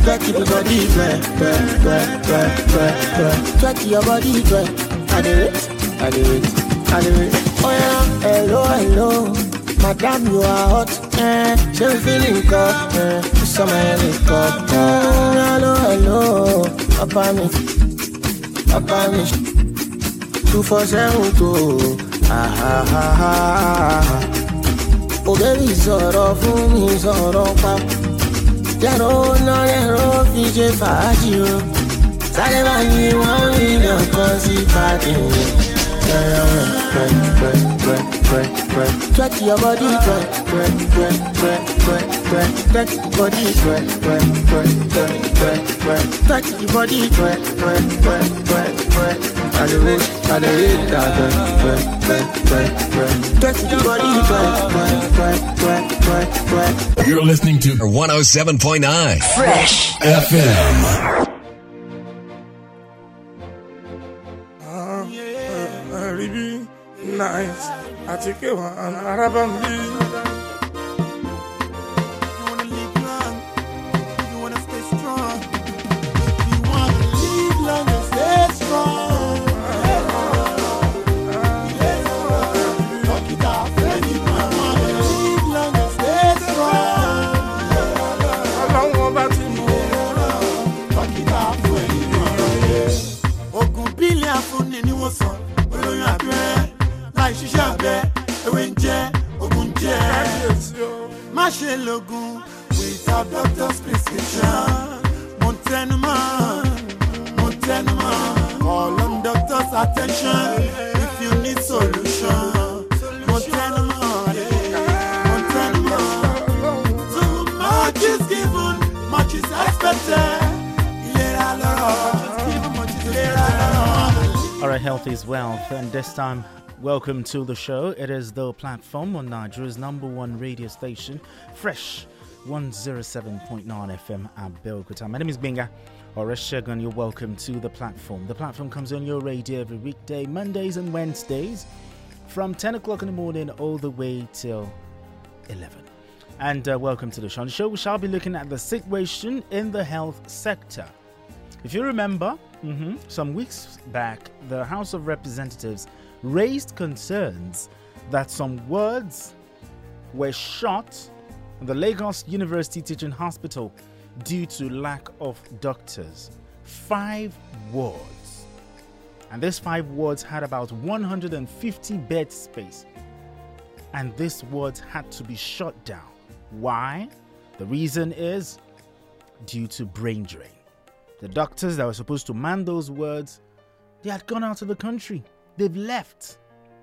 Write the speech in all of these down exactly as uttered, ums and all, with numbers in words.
Twerk your body, twerk, twerk, twerk, twerk, twerk, twerk. Twerk your body, twerk. I do it, I do it, I do it. Oh yeah, hello, hello. Madam, you are hot, eh? She feeling cold, eh? Summer helicopter. Hello, hello. Up on me, up on me. Two for seven, two. Ah, ah, ah, ah. Oh baby, sọ̀rọ̀ fún mi, sọ̀rọ̀ pa. Yàrá ọ̀nà ẹ̀rọ fi ṣe fàájì o. Sáré bá yí wọ́n rí lọ́kàn sí pàdé. Twerk your body, twerk, twerk, twerk, twerk, twerk, twerk. Twerk your body, twerk, twerk, twerk, twerk, twerk, twerk. Twerk your body, twerk, twerk, twerk, twerk, twerk. I do it, I do it, I do it, twerk, twerk, twerk, twerk. Twerk your body, twerk, twerk, twerk, twerk, twerk, twerk. You're listening to one oh seven point nine Fresh F M. Nice. I take you on Arabam. You wanna live long, you wanna stay strong. You wanna live long and stay strong. Fuck it off, you wanna live long and stay strong. How long about you? Fuck it off, Ogun billion fún ni wọ́n sọ, olóyún abẹ́rẹ́. Láì ṣiṣẹ́ abẹ, ewé ń jẹ́, ogun jẹ́. Má ṣe lògùn without doctor's prescription. Mo tẹnu mọ́, mo tẹnu mọ́. Call on doctor's attention if you need solution. Mo tẹnu mọ́, mo tẹnu mọ́. Too much is given, much is expected. Ìlera lọ́rọ̀, much is ìlera lọ́rọ̀. All right, health is wealth, and this time, welcome to the show. It is the platform on Nigeria's number one radio station, Fresh one oh seven point nine F M at Abeokuta. My name is Benga Oreshegun. You're welcome to the platform. The platform comes on your radio every weekday, Mondays and Wednesdays, from ten o'clock in the morning all the way till eleven. And uh, welcome to the show. On the show, we shall be looking at the situation in the health sector. If you remember, mm-hmm, some weeks back, the House of Representatives raised concerns that some words were shot in the Lagos University Teaching Hospital due to lack of doctors. Five wards. And these five wards had about one hundred fifty bed space. And these wards had to be shut down. Why? The reason is due to brain drain. The doctors that were supposed to man those wards, they had gone out of the country. They've left.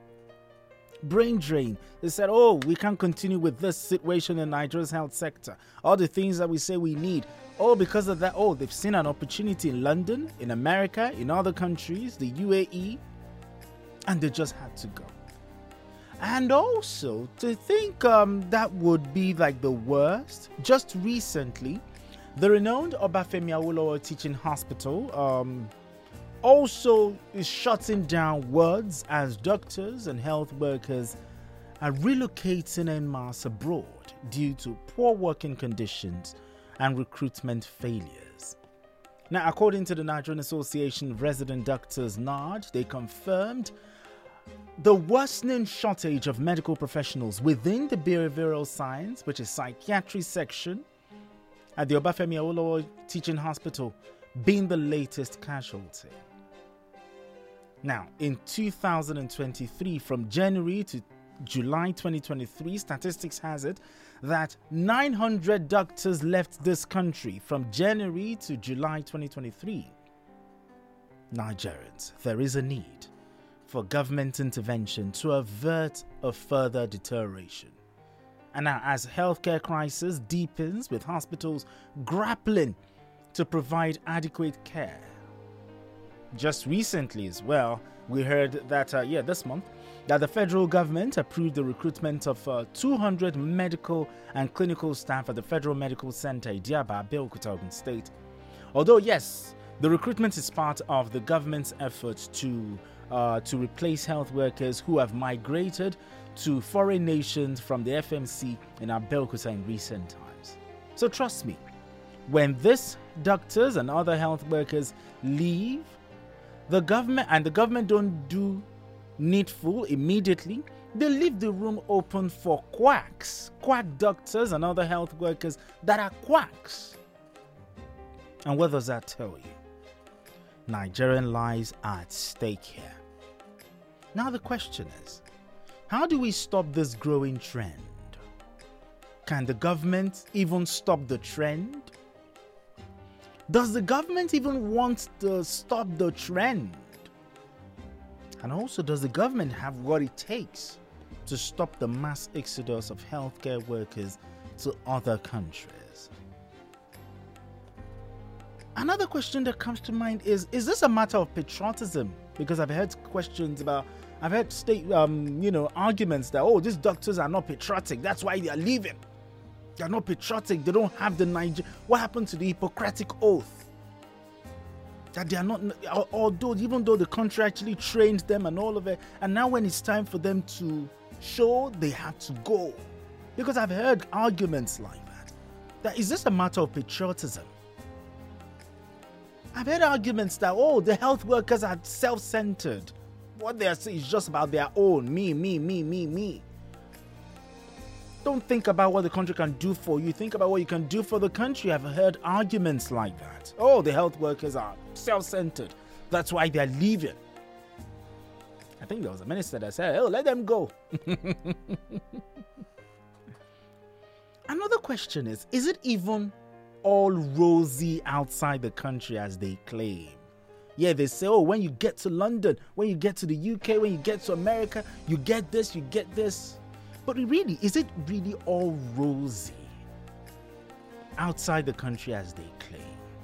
Brain drain. They said, oh, we can't continue with this situation in Nigeria's health sector. All the things that we say we need. Oh, because of that, oh, they've seen an opportunity in London, in America, in other countries, the U A E, and they just had to go. And also, to think um, that would be like the worst, just recently, the renowned Obafemi Awolowo Teaching Hospital um, also is shutting down wards as doctors and health workers are relocating en masse abroad due to poor working conditions and recruitment failures. Now, according to the Nigerian Association of Resident Doctors, N A R D, they confirmed the worsening shortage of medical professionals within the behavioral science, which is psychiatry section, at the Obafemi Awolowo Teaching Hospital being the latest casualty. Now, in two thousand twenty-three, from January to July twenty twenty-three, statistics has it that nine hundred doctors left this country from January to July twenty twenty-three. Nigerians, there is a need for government intervention to avert a further deterioration. And now, as healthcare crisis deepens with hospitals grappling to provide adequate care. Just recently as well, we heard that, uh, yeah, this month, that the federal government approved the recruitment of uh, two hundred medical and clinical staff at the Federal Medical Center, Idiaba, Abeokuta, Ogun State. Although, yes, the recruitment is part of the government's efforts to uh, to replace health workers who have migrated to foreign nations from the F M C in Abeokuta in recent times. So trust me, when these doctors and other health workers leave, the government and the government don't do needful immediately, they leave the room open for quacks, quack doctors and other health workers that are quacks. And what does that tell you? Nigerian lives are at stake here. Now the question is, how do we stop this growing trend? Can the government even stop the trend? Does the government even want to stop the trend? And also, does the government have what it takes to stop the mass exodus of healthcare workers to other countries? Another question that comes to mind is, is this a matter of patriotism? Because I've heard questions about, I've heard state, um, you know, arguments that, oh, these doctors are not patriotic. That's why they are leaving. They are not patriotic. They don't have the Niger. What happened to the Hippocratic Oath? That they are not, although, even though the country actually trained them and all of it, and now when it's time for them to show, they have to go. Because I've heard arguments like that. That is this a matter of patriotism? I've heard arguments that, oh, the health workers are self-centered. What they are saying is just about their own. Me, me, me, me, me. Don't think about what the country can do for you. Think about what you can do for the country. I've heard arguments like that. Oh, the health workers are self-centered. That's why they're leaving. I think there was a minister that said, oh, let them go. Another question is, is it even all rosy outside the country as they claim? Yeah, they say, oh, when you get to London, when you get to the U K, when you get to America, you get this, you get this. But really, is it really all rosy outside the country as they claim?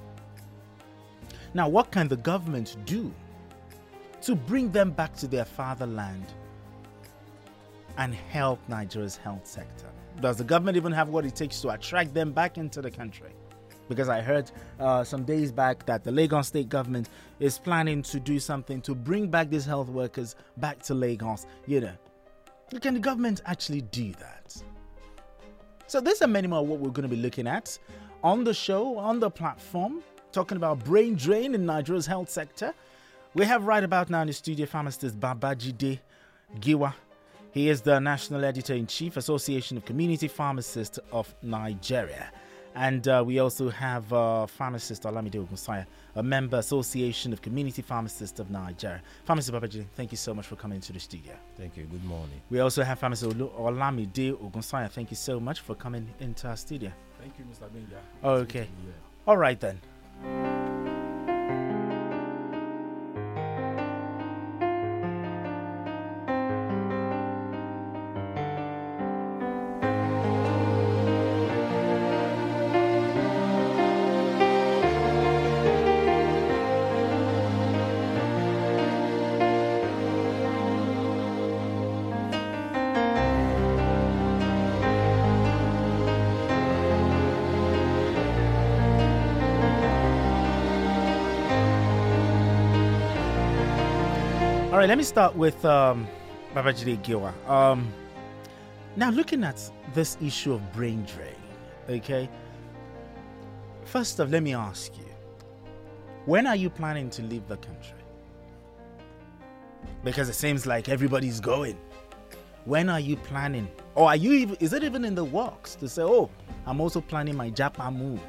Now, what can the government do to bring them back to their fatherland and help Nigeria's health sector? Does the government even have what it takes to attract them back into the country? Because I heard uh, some days back that the Lagos state government is planning to do something to bring back these health workers back to Lagos. You know, can the government actually do that? So there's a minimum of what we're going to be looking at on the show, on the platform, talking about brain drain in Nigeria's health sector. We have right about now in the studio pharmacist Babajide Giwa. He is the National Editor-in-Chief, Association of Community Pharmacists of Nigeria. And uh, we also have uh, pharmacist Olamide Ogunsanya, a member Association of Community Pharmacists of Nigeria. Pharmacist Babajide, thank you so much for coming to the studio. Thank you. Good morning. We also have pharmacist Olamide Ogunsanya. Thank you so much for coming into our studio. Thank you, Mister Benga. Oh, okay. All right then. All right, let me start with um, Babajide Giwa. Um, now, looking at this issue of brain drain, okay? First off, let me ask you, when are you planning to leave the country? Because it seems like everybody's going. When are you planning? Or are you even, is it even in the works to say, oh, I'm also planning my Japan move?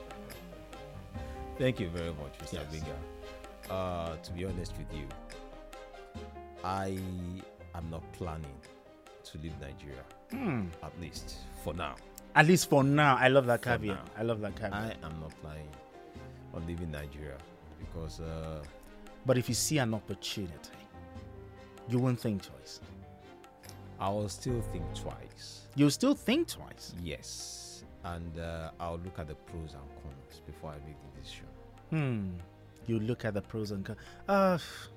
Thank you very much, Mister Yes. Benga. Uh, to be honest with you, I am not planning to leave Nigeria, Hmm. at least for now. At least for now. I love that For caveat. now. I love that caveat. I am not planning on leaving Nigeria because uh, But if you see an opportunity, you won't think twice. I will still think twice. You'll still think twice. Yes, and uh, I'll look at the pros and cons before I make the decision. Hmm. You look at the pros and cons. Uh,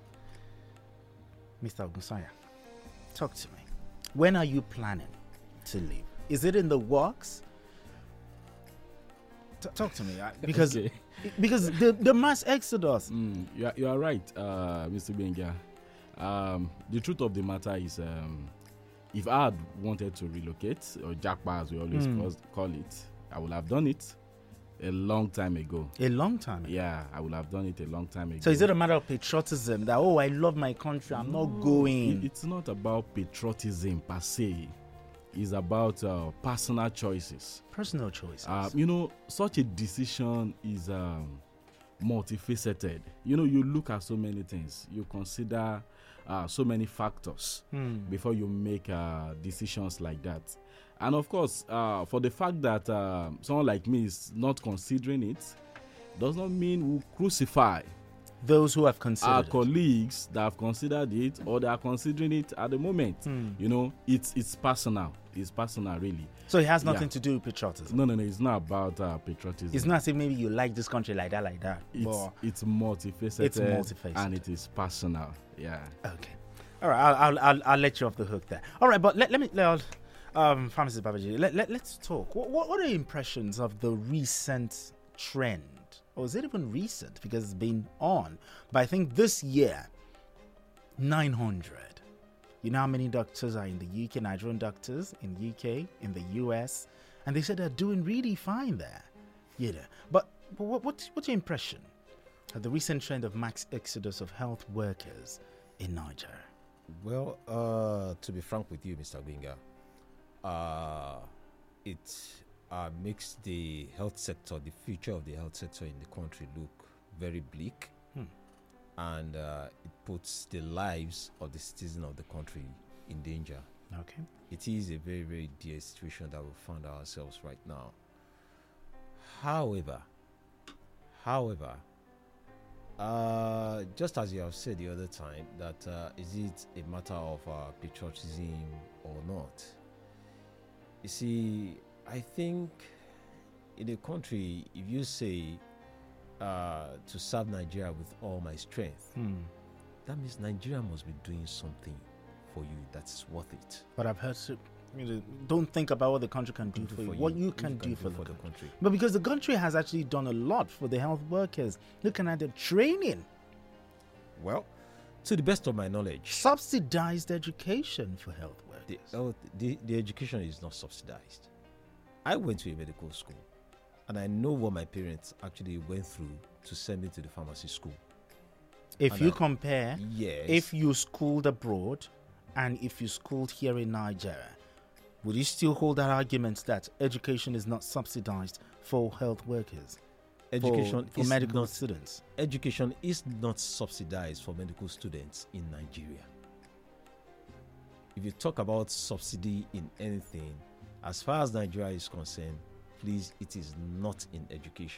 Mister Ogunsanya, talk to me. When are you planning to leave? Is it in the works? T- talk to me, I- because Okay. because the, the mass exodus. Mm, you, are, you are right, uh, Mister Benga. Um, the truth of the matter is, um, if I had wanted to relocate, or jackpot as we always Mm. call, call it, I would have done it. a long time ago. A long time ago. Yeah, I would have done it a long time ago. So is it a matter of patriotism that, oh, I love my country, I'm not going? It- It's not about patriotism per se. It's about uh, personal choices. Personal choices. Uh, you know, such a decision is um, multifaceted. You know, you look at so many things. You consider uh, so many factors Hmm. before you make uh, decisions like that. And of course, uh, for the fact that uh, someone like me is not considering it, does not mean we'll crucify Those who have our considered it. colleagues that have considered it or they are considering it at the moment. Hmm. You know, it's it's personal. It's personal, really. So it has nothing Yeah. to do with patriotism. No, no, no. It's not about uh, patriotism. It's not saying maybe you like this country like that, like that. It's but- it's multifaceted. It's multifaceted. and it is personal. Yeah. Okay. All right. I'll, I'll, I'll, I'll let you off the hook there. All right. But let, let me, let, um, Pharmacist Babaji, let, let, let's talk. What, what, what are your impressions of the recent trend? Or is it even recent? Because it's been on. But I think this year, nine hundred. You know how many doctors are in the U K, Nigerian doctors in U K, in the U S, and they said they're doing really fine there. You know. But, but what, what, what's your impression of the recent trend of mass exodus of health workers in Nigeria? Well, uh, to be frank with you, Mister Binga, uh, it uh, makes the health sector, the future of the health sector in the country, look very bleak, Hmm. and uh, it puts the lives of the citizens of the country in danger. Okay. It is a very, very dear situation that we found ourselves right now. However, however, uh, just as you have said the other time, that uh, is it a matter of uh, patriotism or not? You see, I think in a country, if you say uh, to serve Nigeria with all my strength, Hmm. that means Nigeria must be doing something for you that's worth it. But I've heard, so, you know, don't think about what the country can do for you. What you can do for the country. country. But because the country has actually done a lot for the health workers, looking at the training, Well, to the best of my knowledge, subsidized education for health the, workers. oh, the, the education is not subsidized. I went to a medical school, and I know what my parents actually went through to send me to the pharmacy school. If and you I- compare, Yes. if you schooled abroad and if you schooled here in Nigeria, would you still hold that argument that education is not subsidized for health workers? education for, for is medical not, students? education is not subsidized for medical students in Nigeria. If you talk about subsidy in anything, as far as Nigeria is concerned, please, it is not in education.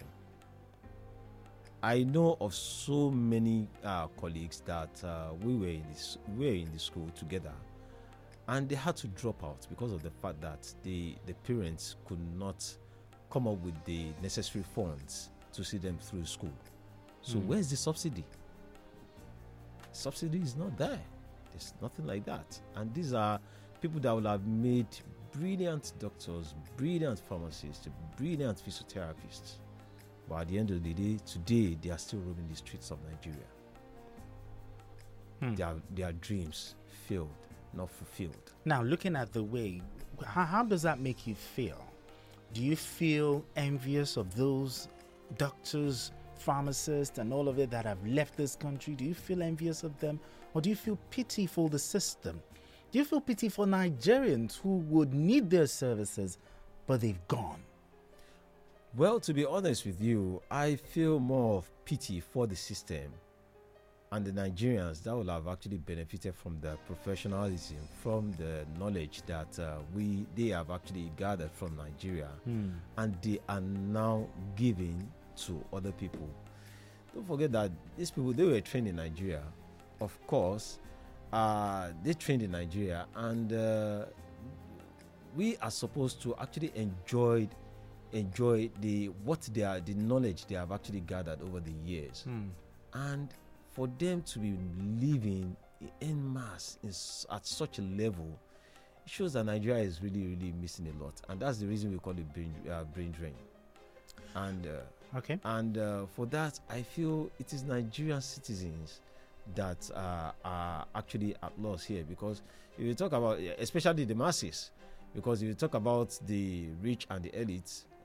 I know of so many uh, colleagues that uh, we were in this, we were in the school together, and they had to drop out because of the fact that the the parents could not come up with the necessary funds to see them through school. So Hmm. where's the subsidy? Subsidy is not there. There's nothing like that. And these are people that will have made brilliant doctors, brilliant pharmacists, brilliant physiotherapists. But at the end of the day, today they are still roaming the streets of Nigeria. Hmm. Their their dreams failed, not fulfilled. Now, looking at the way, how, how does that make you feel? Do you feel envious of those doctors, pharmacists, and all of it that have left this country? Do you feel envious of them? Or do you feel pity for the system? Do you feel pity for Nigerians who would need their services, but they've gone? Well, to be honest with you, I feel more of pity for the system and the Nigerians that will have actually benefited from the professionalism, from the knowledge that uh, we they have actually gathered from Nigeria, Hmm. and they are now giving to other people. Don't forget that these people, they were trained in Nigeria. Of course, uh, they trained in Nigeria, and uh, we are supposed to actually enjoy enjoy the what they are the knowledge they have actually gathered over the years. Hmm. And for them to be living en masse in, s- at such a level, it shows that Nigeria is really, really missing a lot, and that's the reason we call it brain, uh, brain drain. And uh, Okay. and uh, for that, I feel it is Nigerian citizens that uh, are actually at loss here, because if you talk about, especially the masses, because if you talk about the rich and the elites,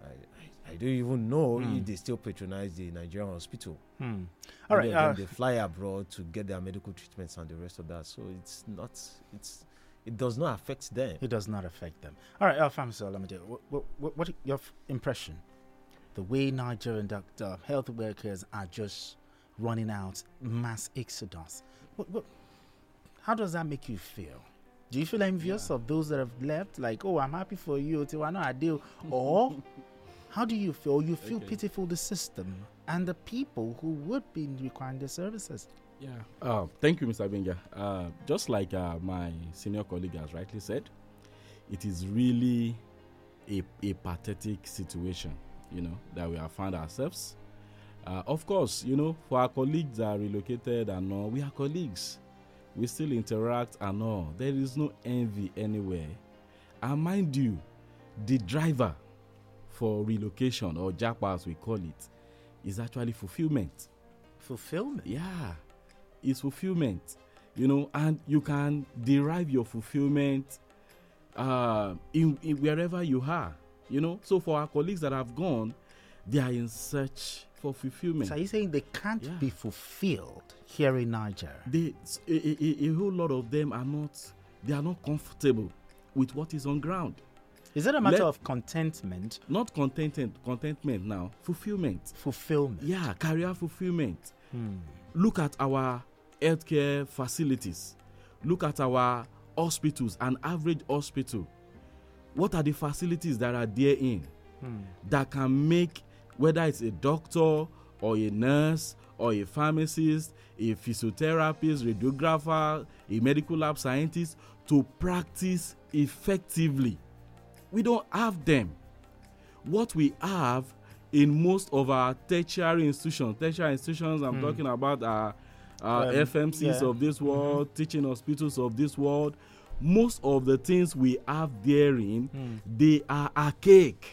I, I don't even know Mm. if they still patronize the Nigerian hospital. Hmm. All right. Many of Uh, them, they fly abroad to get their medical treatments and the rest of that. So it's not, it's, it does not affect them. it does not affect them. All right, uh, Famisa Olamide, what, what, what, what your f- impression? The way Nigerian doctor, health workers are just running out, mass exodus. What, what, how does that make you feel? Do you feel envious of those that have left? Like, oh, I'm happy for you, till I know I do. Or how do you feel? You feel Okay. pity for the system and the people who would be requiring their services? Yeah. Uh, thank you, Mister Benga. Uh, just like uh, my senior colleague has rightly said, it is really a, a pathetic situation, you know, that we have found ourselves. Uh, of course, you know, for our colleagues that are relocated and all, we are colleagues. We still interact and all. There is no envy anywhere. And mind you, the driver for relocation, or Japa as we call it, is actually fulfillment. Fulfillment. Yeah, it's fulfillment, you know, and you can derive your fulfillment uh, in, in wherever you are, you know. So for our colleagues that have gone, they are in search for fulfillment. So are you saying they can't Yeah. be fulfilled here in Nigeria? They, a, a, a whole lot of them are not, they are not comfortable with what is on ground. Is it a matter Let- of contentment, Not contentment, contentment now, fulfillment. fulfillment? Yeah, career fulfillment. Hmm. Look at our healthcare facilities. Look at our hospitals, an average hospital. What are the facilities that are there in Hmm. that can make, whether it's a doctor or a nurse or a pharmacist, a physiotherapist, radiographer, a medical lab scientist, to practice effectively? We don't have them. What we have in most of our tertiary institutions, tertiary institutions, I'm Hmm. talking about our, our Um, F M Cs yeah. of this world, teaching hospitals of this world. Most of the things we have therein, Hmm. they are archaic.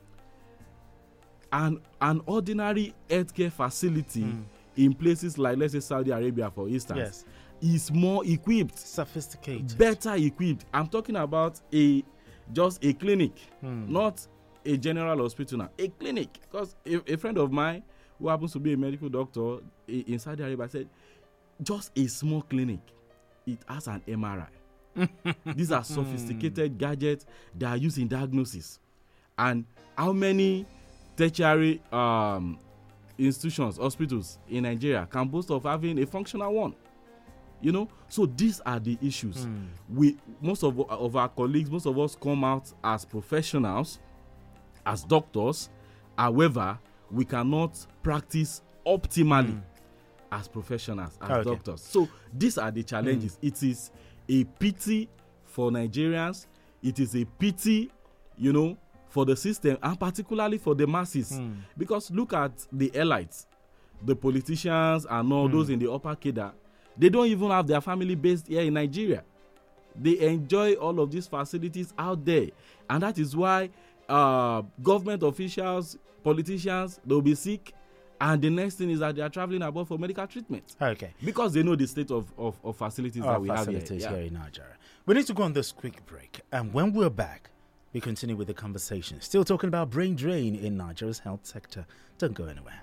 And an ordinary healthcare facility Hmm. in places like, let's say, Saudi Arabia, for instance, Yes. is more equipped, Sophisticated. better equipped. I'm talking about a just a clinic, Hmm. not a general hospital now. A clinic, because a, a friend of mine who happens to be a medical doctor i- in Saudi Arabia said, just a small clinic, it has an M R I. These are sophisticated gadgets that are used in diagnosis. And how many tertiary um, institutions, hospitals in Nigeria can boast of having a functional one? You know, so these are the issues. Hmm. We most of, of our colleagues, most of us come out as professionals, as doctors. However, we cannot practice optimally Hmm. as professionals, as Okay. doctors. So these are the challenges. It is a pity for Nigerians. It is a pity, you know, for the system, and particularly for the masses. Hmm. Because look at the elites, the politicians and all Hmm. those in the upper cadre. They don't even have their family based here in Nigeria. They enjoy all of these facilities out there. And that is why uh, government officials, politicians, they'll be sick. And the next thing is that they are traveling abroad for medical treatment. Okay. Because they know the state of, of, of facilities Our that we facilities have here. here Yeah. in Nigeria. We need to go on this quick break. And when we're back, we continue with the conversation. Still talking about brain drain in Nigeria's health sector. Don't go anywhere.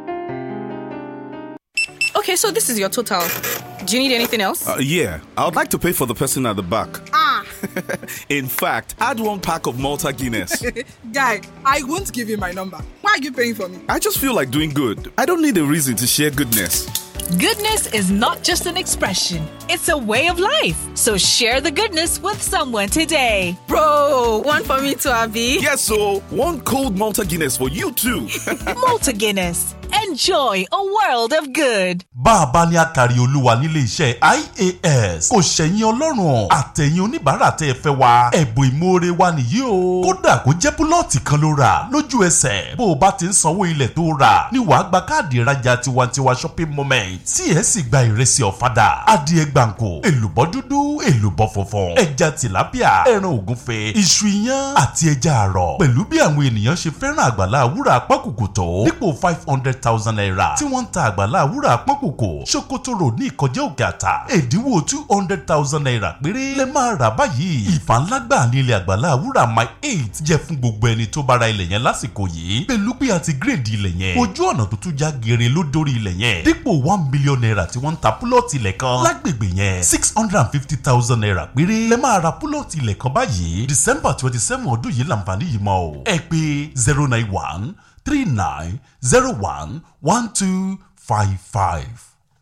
Okay, so this is your total. Do you need anything else? Uh, yeah, I would like to pay for the person at the back. ah, In fact, add one pack of Malta Guinness. Guy, I won't give you my number. Why are you paying for me? I just feel like doing good. I don't need a reason to share goodness. Goodness is not just an expression, it's a way of life. So share the goodness with someone today. bro, one for me too, Abby. Yes, so one cold Malta Guinness for you too. Malta Guinness. Enjoy a world of good. bá a bá ní àkàrí olúwa nílé iṣẹ́ I A S kò ṣẹ̀yìn ọlọ́run àtẹ̀yìn oníbàárà tẹ́ ẹ fẹ́ wa ẹ̀bùn ìmoore wa nìyí o kódà kó jẹ́ púlọ̀tì kan ló rà lójú ẹsẹ̀ bó o bá ti ń sanwó ilẹ̀ tó rà ní wàá gba káàdì ìrajà tiwantiwa shopping moment tí ẹ sì gba ìrẹsì ọ̀fadà adìẹ gbàǹkó èlùbọ́ dúdú èlùbọ́ funfun ẹja tìlápíà ẹran ògúnfe iṣu iyán àti ẹja àrọ̀ pẹ̀lú bí àwọn ènìyàn ṣe fẹ́ràn àgbàlá wúrà apákòkò tó dípò five hundred thousand thousand naira tí wọ́n ń ta àgbàlá wúrà pọ́nkòkò Sokoto Road ní Ìkọjẹ́ Òkè Àtà ẹ̀dínwó two hundred thousand naira péré lẹ máa rà báyìí. ìfànlágbà ní ilẹ̀ àgbàlá wúrà my eight jẹ́ fún gbogbo ẹni tó bá ra ilẹ̀ yẹn lásìkò yìí pẹ̀lú pé àti gírèdì ilẹ̀ yẹn ojú ọ̀nà tó tún já geere ló dórí ilẹ̀ yẹn dípò one million naira tí wọ́n ń ta púlọ̀tì ilẹ̀ kan lágbègbè yẹn six hundred and fifty thousand naira péré lẹ máa ra púlọ̀tì ilẹ̀ kan báyìí December twenty seven ọdún yìí làǹfààní yìí mọ́ o ẹ pè zero nine one three nine zero one one two five five.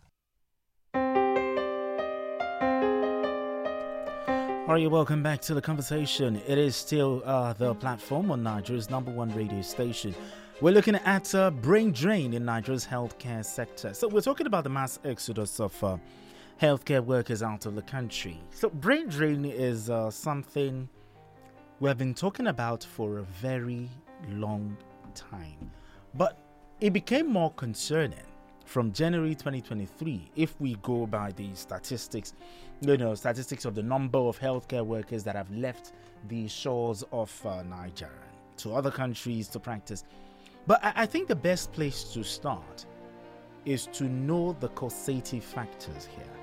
All right, welcome back to the conversation. It is still uh, the platform on Nigeria's number one radio station. We're looking at uh, brain drain in Nigeria's healthcare sector. So we're talking about the mass exodus of uh, healthcare workers out of the country. So brain drain is uh, something we've been talking about for a very long time. But it became more concerning from January twenty twenty-three if we go by the statistics, you know, statistics of the number of healthcare workers that have left the shores of uh, Nigeria to other countries to practice. But I, I think the best place to start is to know the causative factors here.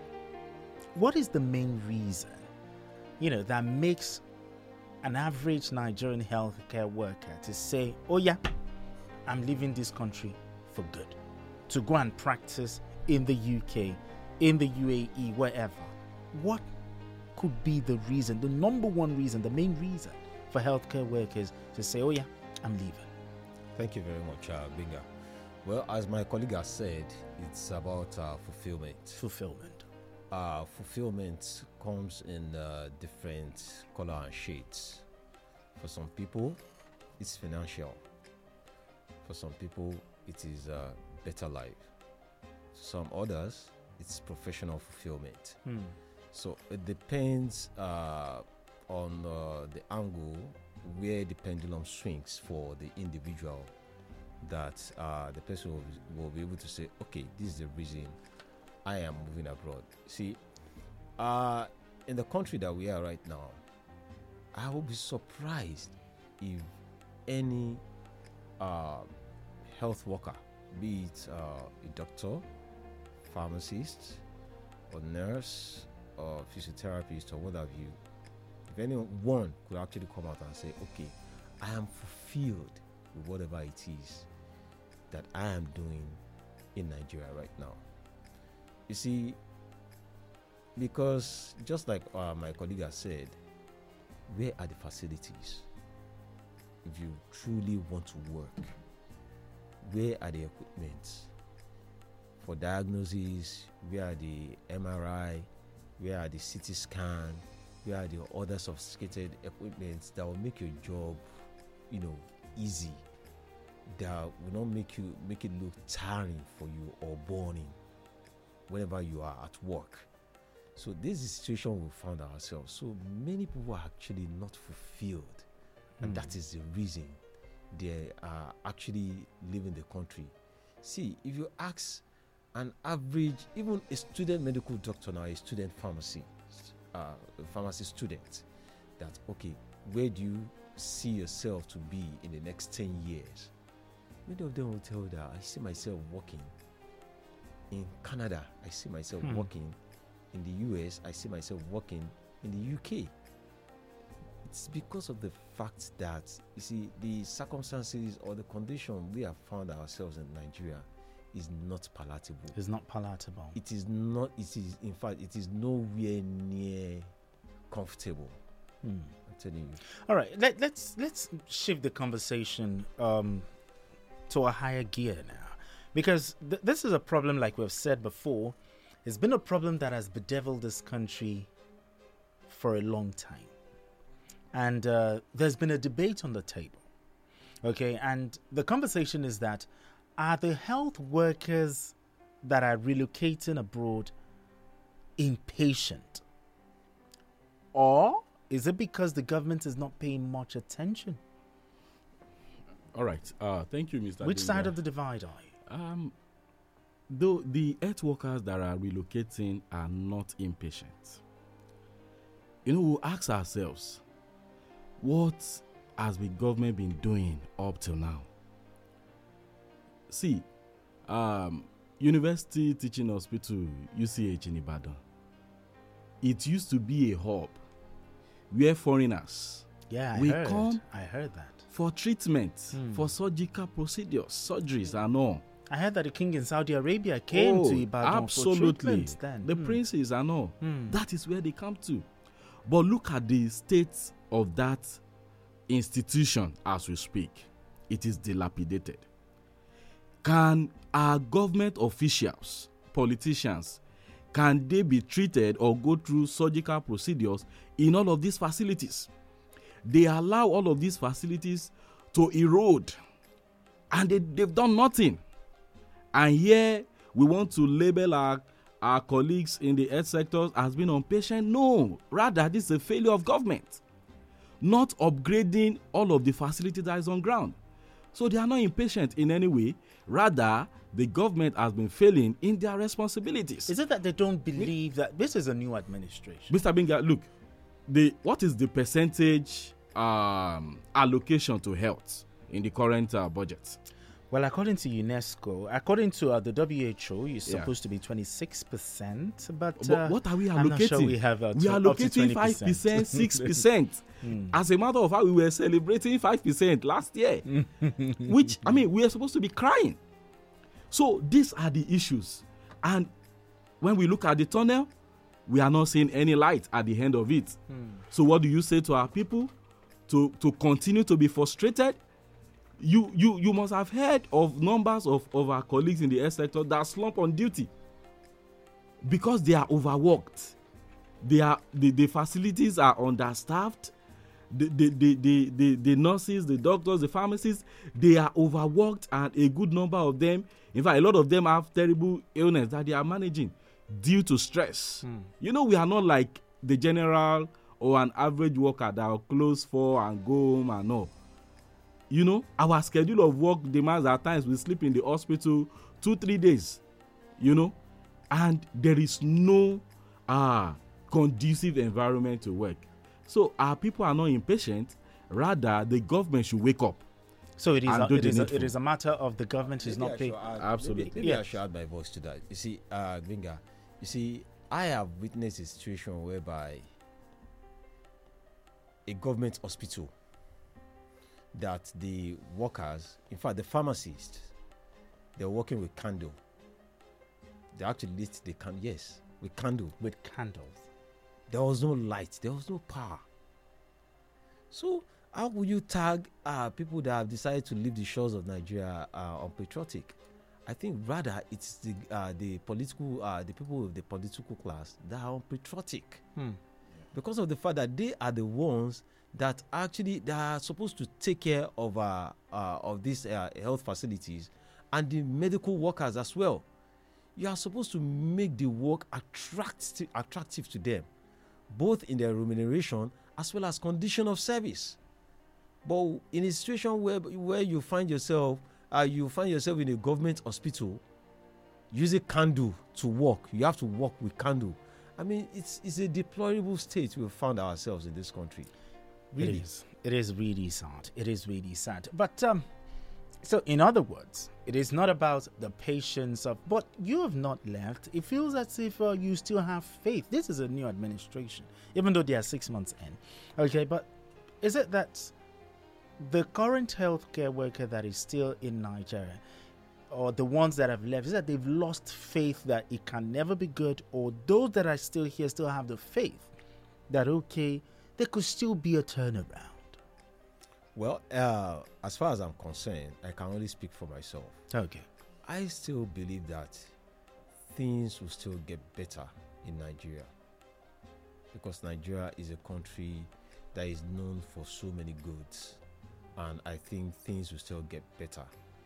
What is the main reason, you know, that makes an average Nigerian healthcare worker to say, oh yeah, I'm leaving this country for good, to go and practice in the U K, in the U A E, wherever? What could be the reason, the number one reason, the main reason for healthcare workers to say, oh yeah, I'm leaving? Thank you very much, uh, Binga. Well, as my colleague has said, it's about uh, fulfillment. Fulfillment. Uh, fulfillment comes in uh, different color and shades. For some people, it's financial. For some people, it is uh, better life. Some others, it's professional fulfillment. Hmm. So it depends uh, on uh, the angle where the pendulum swings for the individual, that uh, the person will be, will be able to say, okay, this is the reason I am moving abroad. See, uh, in the country that we are right now, I will be surprised if any uh, health worker, be it uh, a doctor, pharmacist, or nurse, or physiotherapist, or what have you, if anyone could actually come out and say, okay, I am fulfilled with whatever it is that I am doing in Nigeria right now. You see, because just like uh, my colleague has said, where are the facilities? If you truly want to work, where are the equipment for diagnosis? Where are the M R I? Where are the C T scan? Where are the other sophisticated equipment that will make your job, you know, easy, that will not make you make it look tiring for you or boring whenever you are at work? So this is the situation we found ourselves. So many people are actually not fulfilled, and Mm. that is the reason they are actually leaving the country. See, if you ask an average, even a student medical doctor now, a student pharmacy, uh, pharmacy student, that okay, where do you see yourself to be in the next ten years? Many of them will tell you that I see myself working in Canada, I see myself Hmm. working in the U S, I see myself working in the U K. It's because of the fact that, you see, the circumstances or the condition we have found ourselves in Nigeria is not palatable. It's not palatable. It is not, it is, in fact, it is nowhere near comfortable. Hmm. I'm telling you. All right, let, let's let's shift the conversation um, to a higher gear now, because th- this is a problem, like we've said before. It's been a problem that has bedeviled this country for a long time, and uh, there's been a debate on the table. Okay, and the conversation is that, are the health workers that are relocating abroad impatient, or is it because the government is not paying much attention? All right. Uh, thank you, Mister Which Benga. side of the divide are you? Um, though the health workers that are relocating are not impatient. You know, we'll ask ourselves, what has the government been doing up till now? See, um, University Teaching Hospital, U C H in Ibadan, it used to be a hub where foreigners yeah, I will heard. come I heard that. for treatment, Hmm. for surgical procedures, surgeries and all. I heard that the king in Saudi Arabia came Oh, to Ibadan absolutely. for treatment then. The Hmm. princes and all. Hmm. That is where they come to. But look at the state of that institution as we speak. It is dilapidated. Can our government officials, politicians, can they be treated or go through surgical procedures in all of these facilities? They allow all of these facilities to erode, and they, they've done nothing. And here we want to label our, our colleagues in the health sector as being impatient. No, rather this is a failure of government, not upgrading all of the facilities that is on ground. So they are not impatient in any way. Rather, the government has been failing in their responsibilities. Is it that they don't believe that this is a new administration? Mister Binga, look, the what is the percentage um, allocation to health in the current uh, budget? Well, according to UNESCO, according to uh, the W H O, it's Yeah. supposed to be twenty-six percent. But, But uh, what are we allocating? I'm not sure we have uh, we are tw- up to allocating five percent, six percent. Hmm. As a matter of fact, we were celebrating five percent last year, which, I mean, we are supposed to be crying. So these are the issues. And when we look at the tunnel, we are not seeing any light at the end of it. Hmm. So what do you say to our people? To, to continue to be frustrated? You, you, you must have heard of numbers of, of our colleagues in the health sector that slump on duty because they are overworked. They are, the, the facilities are understaffed. The, the, the, the, the, the nurses, the doctors, the pharmacists, they are overworked, and a good number of them, in fact, a lot of them have terrible illness that they are managing due to stress. Hmm. You know, we are not like the general or an average worker that will close for and go home and all. You know, our schedule of work demands at times we sleep in the hospital two, three days, you know, and there is no uh, conducive environment to work. So our people are not impatient. Rather, the government should wake up. So it is, and a, do it, the is a, needful. it is a matter of the government is Maybe not I paying. should add- Absolutely. Maybe, maybe Yeah. I should add my voice to that. You see, uh, Gvinga, you see, I have witnessed a situation whereby a government hospital that the workers, in fact, the pharmacists, they're working with candle. They actually lit the candle, yes, with candle. With candles. There was no light, there was no power. So, how will you tag uh, people that have decided to leave the shores of Nigeria uh, unpatriotic? I think rather it's the uh, the political uh, the people of the political class that are unpatriotic Hmm. because of the fact that they are the ones that actually they are supposed to take care of uh, uh, of these uh, health facilities and the medical workers as well. You are supposed to make the work attractive attractive to them, both in their remuneration as well as condition of service. But in a situation where where you find yourself, uh, you find yourself in a government hospital, using candle to work. You have to work with candle. I mean, it's it's a deplorable state we found ourselves in this country. Really, It is. It is really sad. It is really sad. But um, so in other words, it is not about the patience of. But you have not left. It feels as if uh, you still have faith. This is a new administration, even though they are six months in. Okay, but is it that the current healthcare worker that is still in Nigeria, or the ones that have left, is that they've lost faith that it can never be good, or those that are still here still have the faith that okay, there could still be a turnaround? well, uh, as far as I'm concerned, I can only speak for myself. Okay. I still believe that things will still get better in Nigeria, because Nigeria is a country that is known for so many goods, and I think things will still get better.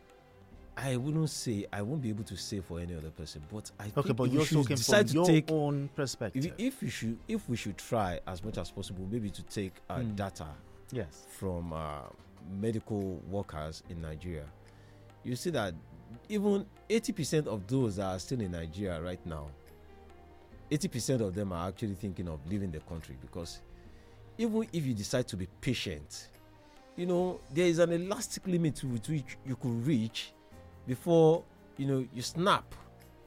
I wouldn't say, I won't be able to say for any other person, but I Okay, think but if we you're should talking decide from to your take, own perspective. if, if we should, if we should try as much as possible, maybe to take uh, Mm. data Yes. from uh, medical workers in Nigeria, you see that even eighty percent of those that are still in Nigeria right now, eighty percent of them are actually thinking of leaving the country, because even if you decide to be patient, you know, there is an elastic limit to which you could reach before you know, you snap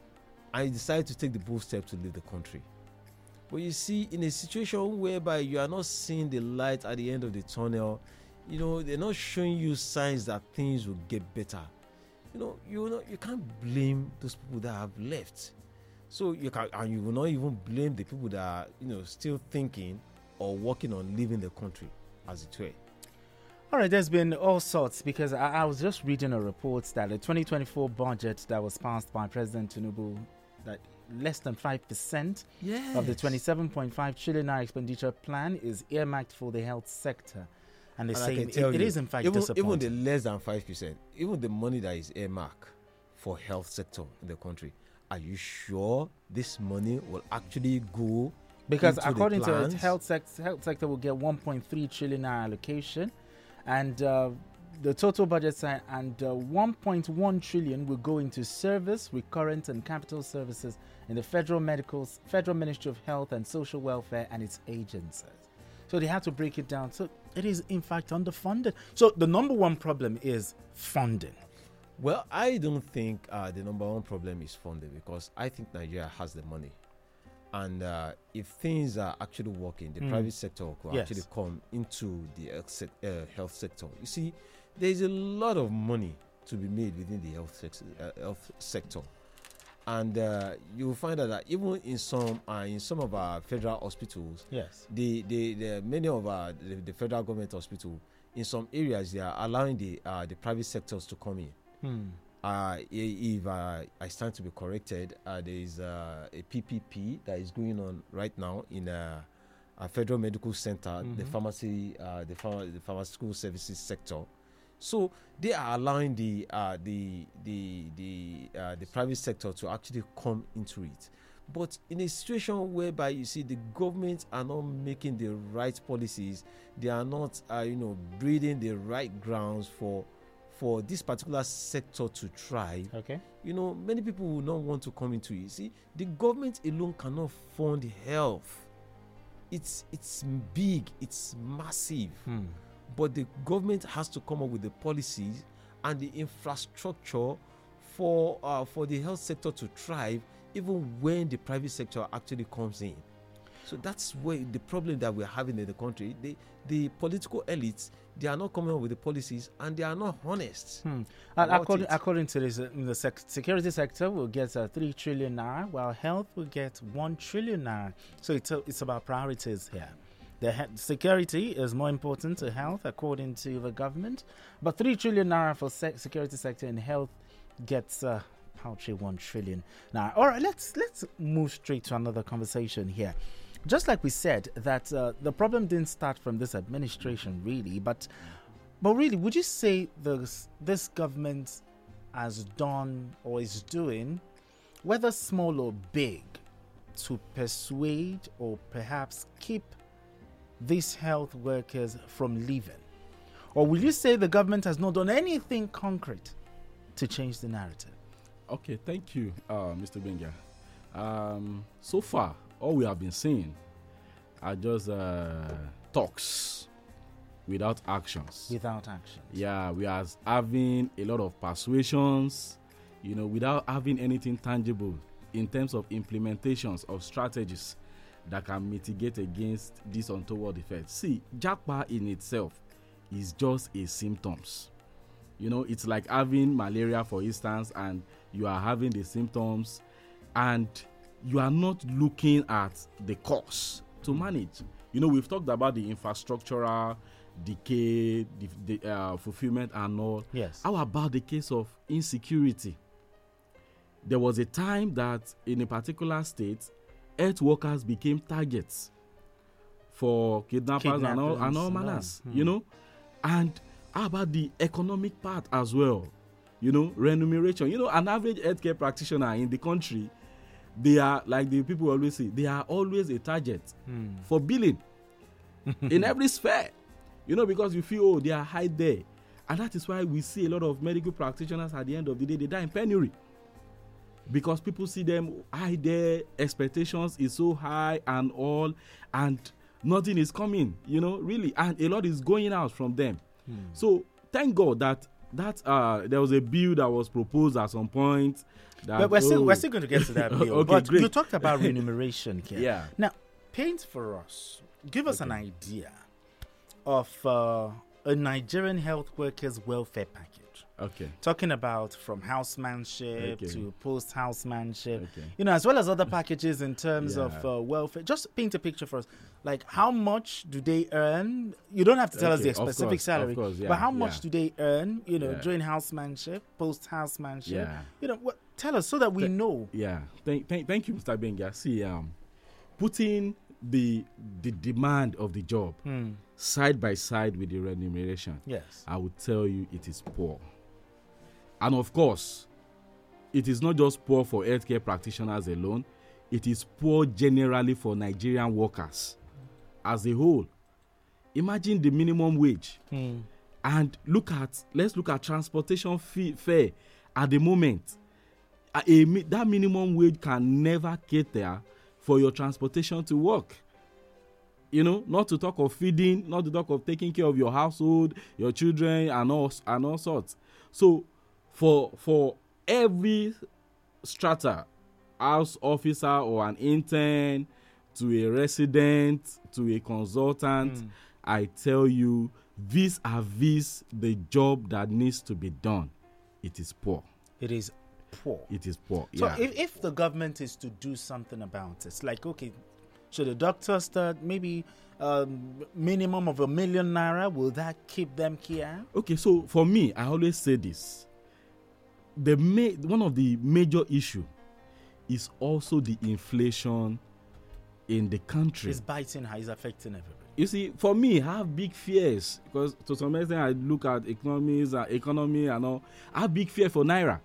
and you decide to take the bold step to leave the country. But you see, in a situation whereby you are not seeing the light at the end of the tunnel, you know, they're not showing you signs that things will get better. You know, you know, you can't blame those people that have left. So you can, and you will not even blame the people that are, you know, still thinking or working on leaving the country, as it were. All right, there's been all sorts, because I, I was just reading a report that the twenty twenty-four budget that was passed by President Tinubu, that less than five percent yes. of the twenty-seven point five trillion naira expenditure plan is earmarked for the health sector. And they say it, it you, is in fact even, disappointing. Even the less than five percent, even the money that is earmarked for health sector in the country, are you sure this money will actually go? Because into according the to plans? it, health, sec- health sector will get one point three trillion naira allocation, and uh, the total budget side, and uh, one point one trillion will go into service, recurrent, and capital services in the Federal Medical Federal Ministry of Health and Social Welfare and its agencies. So they have to break it down. So it is in fact underfunded. So the number one problem is funding. Well, I don't think uh, the number one problem is funding, because I think Nigeria has the money. And uh, if things are actually working, the mm. private sector could yes. actually come into the health, se- uh, health sector. You see, there's a lot of money to be made within the health, sex- uh, health sector. And uh, you will find out that even in some uh, in some of our federal hospitals, yes, the, the, the many of our the, the federal government hospital, in some areas they are allowing the uh, the private sectors to come in. Hmm. Uh, if uh, I stand to be corrected, uh, there is uh, a P P P that is going on right now in a, a federal medical center, mm-hmm. the pharmacy, uh, the, pharma- the pharmaceutical services sector. So they are allowing the uh, the the the uh, the private sector to actually come into it. But in a situation whereby you see the government are not making the right policies, they are not uh, you know breeding the right grounds for for this particular sector to thrive. Okay. You know, many people will not want to come into it. See, the government alone cannot fund health. It's it's big, it's massive. Hmm. But the government has to come up with the policies and the infrastructure for uh, for the health sector to thrive, even when the private sector actually comes in. So that's where the problem that we're having in the country. The the political elites, they are not coming up with the policies, and they are not honest. Hmm. And according, according to this, uh, the sec- security sector will get uh, three trillion naira, while health will get one trillion naira. So it's uh, it's about priorities here. The he- security is more important to health, according to the government. But three trillion naira for se- security sector and health gets uh, paltry one trillion naira. All right, let's let's move straight to another conversation here. Just like we said, that uh, the problem didn't start from this administration, really. But but really, would you say this this government has done or is doing, whether small or big, to persuade or perhaps keep these health workers from leaving? Or will you say the government has not done anything concrete to change the narrative? Okay, thank you, uh, Mister Benga. Um, so far, all we have been seeing are just uh, talks without actions. Without actions. Yeah, we are having a lot of persuasions, you know, without having anything tangible in terms of implementations of strategies that can mitigate against these untoward effects. See, Japa in itself is just a symptoms. You know, it's like having malaria, for instance, and you are having the symptoms and you are not looking at the cause to manage. You know, we've talked about the infrastructural decay, the, the uh, fulfillment and all. Yes. How about the case of insecurity? There was a time that in a particular state, health workers became targets for kidnappers and all, and all manners, no. hmm. you know. And how about the economic part as well? You know, remuneration. You know, an average healthcare practitioner in the country, they are, like the people always say, they are always a target hmm. for billing in every sphere. You know, because you feel, oh, they are high there. And that is why we see a lot of medical practitioners at the end of the day, they die in penury. Because people see them high there, expectations is so high and all, and nothing is coming, you know, really. And a lot is going out from them. Hmm. So thank God that that uh, there was a bill that was proposed at some point. That, but we're still oh. we're still going to get to that bill. Okay, but great. you talked about remuneration here. Yeah. Now, paint for us. Give us Okay. an idea of uh, a Nigerian health workers' welfare package. Okay. Talking about from housemanship Okay. to post-housemanship, Okay. you know, as well as other packages in terms Yeah. of uh, welfare. Just paint a picture for us. Like, how much do they earn? You don't have to tell us Okay, the of specific course, of salary, course, yeah, but how much yeah. do they earn, you know, Yeah. during housemanship, post-housemanship? Yeah. You know, what? Tell us so that we Th- know. Yeah. Thank, thank, thank you, Mister Benga. See, um, putting the the demand of the job Hmm. side by side with the remuneration, Yes. I would tell you it is poor. And of course, it is not just poor for healthcare practitioners alone. It is poor generally for Nigerian workers as a whole. Imagine the minimum wage. Hmm. And look at, let's look at transportation fee, fare at the moment. A, a, mi- that minimum wage can never cater for your transportation to work. You know, not to talk of feeding, not to talk of taking care of your household, your children, and all, and all sorts. So, for for every strata, house officer or an intern, to a resident, to a consultant, Mm. I tell you, vis-a-vis the job that needs to be done, it is poor. It is poor. It is poor. So yeah. if, if the government is to do something about it, it's like, okay, should the doctor start maybe um, minimum of a million naira? Will that keep them here? Okay, so for me, I always say this. The ma- one of the major issue is also the inflation in the country. It's biting her, it's affecting everybody. You see, for me, I have big fears because to some extent I look at economies and economy and all. I have big fear for Naira.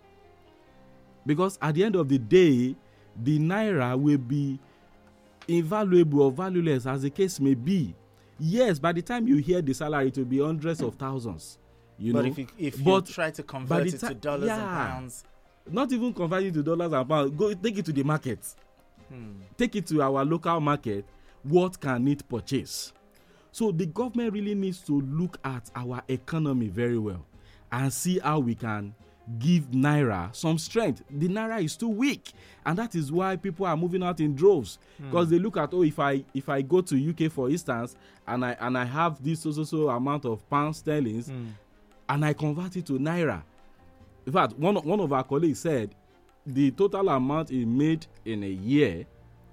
Because at the end of the day, the Naira will be invaluable or valueless as the case may be. Yes, by the time you hear the salary, it will be hundreds of thousands. You but know? if you, if but you try to by convert the it to ti- dollars and yeah. pounds, Not even convert it to dollars and pounds. Go take it to the market. hmm. Take it to our local market. What can it purchase? So the government really needs to look at our economy very well and see how we can give Naira some strength. The Naira is too weak, and that is why people are moving out in droves because Mm. they look at, oh, if I if I go to U K for instance and I and I have this so so so amount of pounds sterling Mm. and I convert it to Naira. In fact, one of, one of our colleagues said the total amount he made in a year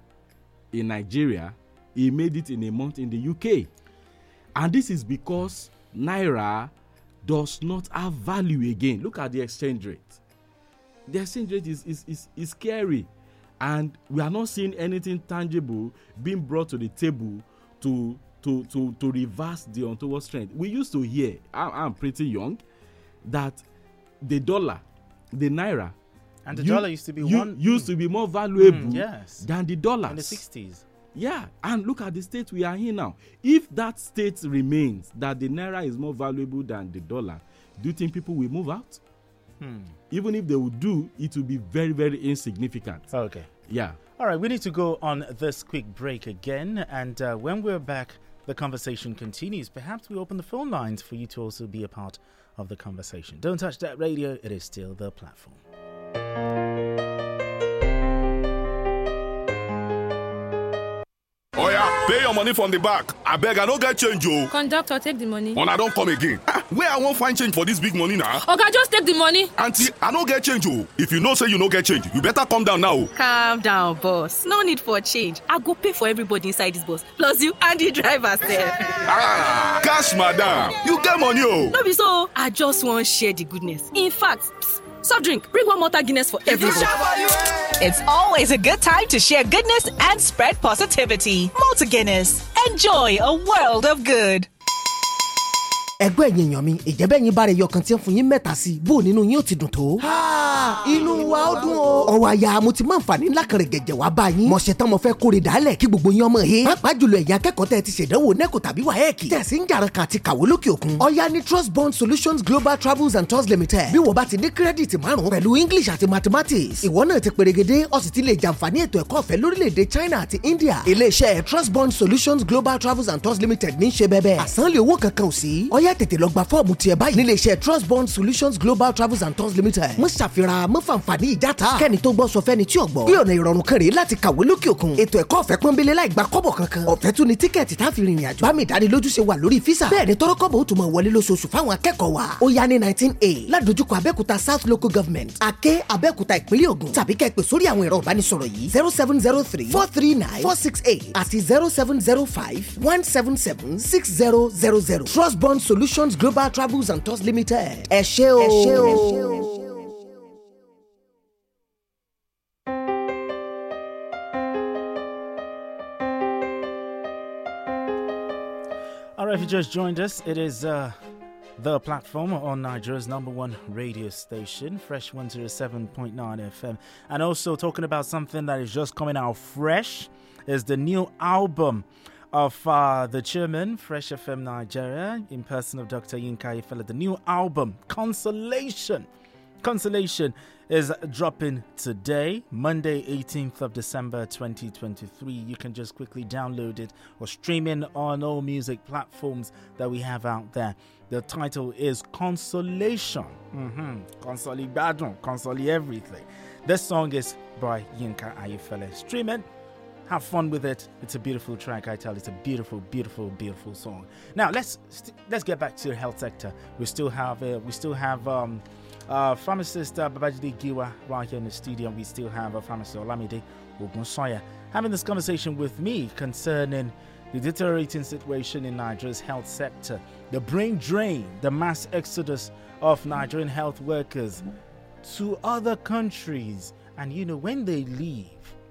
in Nigeria, he made it in a month in the U K. And this is because Naira does not have value again. Look at the exchange rate. The exchange rate is, is, is, is scary. And we are not seeing anything tangible being brought to the table to, to, to, to reverse the untoward trend. We used to hear, I, I'm pretty young, that the dollar, the Naira, And the you- dollar used to be you- one- used to be more valuable Mm, yes. than the dollars in the sixties. Yeah, and look at the state we are in now. If that state remains, that the Naira is more valuable than the dollar, do you think people will move out? Hmm. Even if they would do, it will be very, very insignificant. Okay. Yeah. All right, we need to go on this quick break again. And uh, when we're back, the conversation continues. Perhaps we open the phone lines for you to also be a part of the conversation. Don't touch that radio. It is still the platform. Oh yeah, pay your money from the back. I beg, I don't get change, oh. Conductor, take the money. When I don't come again. Ah, where I won't find change for this big money now? Oga, just take the money. Auntie, I don't get change, oh. If you know say you don't get change, you better come down now. Calm down, boss. No need for change. I go pay for everybody inside this bus. Plus you and the driver sef. Ah, cash madam. You get money, oh. No be so. I just want share the goodness. In fact, psst, soft drink. Bring one Malta Guinness for everybody. It's always a good time to share goodness and spread positivity. Malta Guinness. Enjoy a world of good. ẹgbẹ́ ẹ̀yin èèyàn mi ìjẹ́bẹ́ yín bá rẹ̀ yọkàn tí ń fún yín mẹ́ta sí i bó nínú yín ó ti dùn tó. inú wa ó dùn o. ọ̀rọ̀ àyà mo ti máa ń fà ní ńlá kan rẹ̀ gẹ̀gẹ̀ wá báyìí. mo ṣetán mo fẹ́ kórè dálẹ̀ kí gbogbo yín ọmọ he. pàápàá jùlọ ẹ̀yin akẹ́kọ̀ọ́ tẹ́ ti ṣèdánwò nẹ́kò tàbí wáyẹ̀kì. tẹ̀sí ń jàrán kan àti kàwé lókè òkun. ọ̀yá ní Trust Bond Solutions Global Travels and Tours Limited. bí wọ́n bá ti ní kírẹ́dìtì márùn-ún pẹ̀lú English àti Mathematics, ìwọ náà ti perégedé ó sì ti lè jàǹfààní ètò ẹ̀kọ́ ọ̀fẹ́ lórílẹ̀‐èdè China àti India. iléeṣẹ́ Trust Bond Solutions Global Travels and Tours Limited ní í ṣe bẹ́ẹ̀ bẹ́ẹ̀. àsánlé owó kankan ò sí. ọ̀yá tètè lọ gba fọ́ọ̀mù tiẹ̀ báyìí níléeṣẹ́ Trust Bond Solutions Global Travels and Tours Limited. mo ṣàfihàn mo fàǹfààní ìjáta. kẹ́ni tó gbọ́ sọ fẹ́ni tí ò gbọ́. bí ọ̀nà ìrọ̀rùn kan rèé láti kàwé lókè òkun. ètò ẹ̀kọ́ ọ̀fẹ́ pọ́nbélé láì gba kọ́bọ̀ kankan. ọ̀fẹ́ tún ni tíkẹ́ẹ̀tì tá a fi rìnrìn àjò. bámi ìdánilójú ṣe wà lórí físà. bẹ́ẹ̀ ni tọ́rọ́ kọ́bọ̀ ó tún máa wọlé lóṣooṣù fáwọn akẹ́kọ̀ọ́ wa. ó yá ní nineteen a ládojúkọ Abẹ́òkúta South Local Government Àké Abẹ́òkúta ìpínlẹ̀ Ògùn. tàbí kẹ́ pè sórí àwọn ẹ̀rọ ìbánisọ̀rọ̀ yìí zero seven zero three four three nine four six eight àti zero seven zero five one seven seven six zero zero zero. Trust Bond Solutions Global Travels and Tours Limited. ẹ ṣé o. ẹ ṣé o. All right, if you just joined us, it is uh, the platform on Nigeria's number one radio station, Fresh one oh seven point nine F M. And also talking about something that is just coming out fresh is the new album of uh, the chairman, Fresh F M Nigeria, in person of Doctor Yinka Ayefele. The new album, Consolation. Consolation is dropping today, Monday, eighteenth of December, twenty twenty-three. You can just quickly download it or stream in on all music platforms that we have out there. The title is Consolation. Mm-hmm. Consoli Badon, Consoli everything. This song is by Yinka Ayefele. Stream it. Have fun with it. It's a beautiful track, I tell you. It's a beautiful, beautiful, beautiful song. Now let's st- let's get back to the health sector. We still have uh, we still have um, uh, pharmacist uh, Babajide Giwa right here in the studio. We still have a uh, pharmacist Olamide Ogunsoya having this conversation with me concerning the deteriorating situation in Nigeria's health sector, the brain drain, the mass exodus of Nigerian health workers to other countries, and you know when they leave,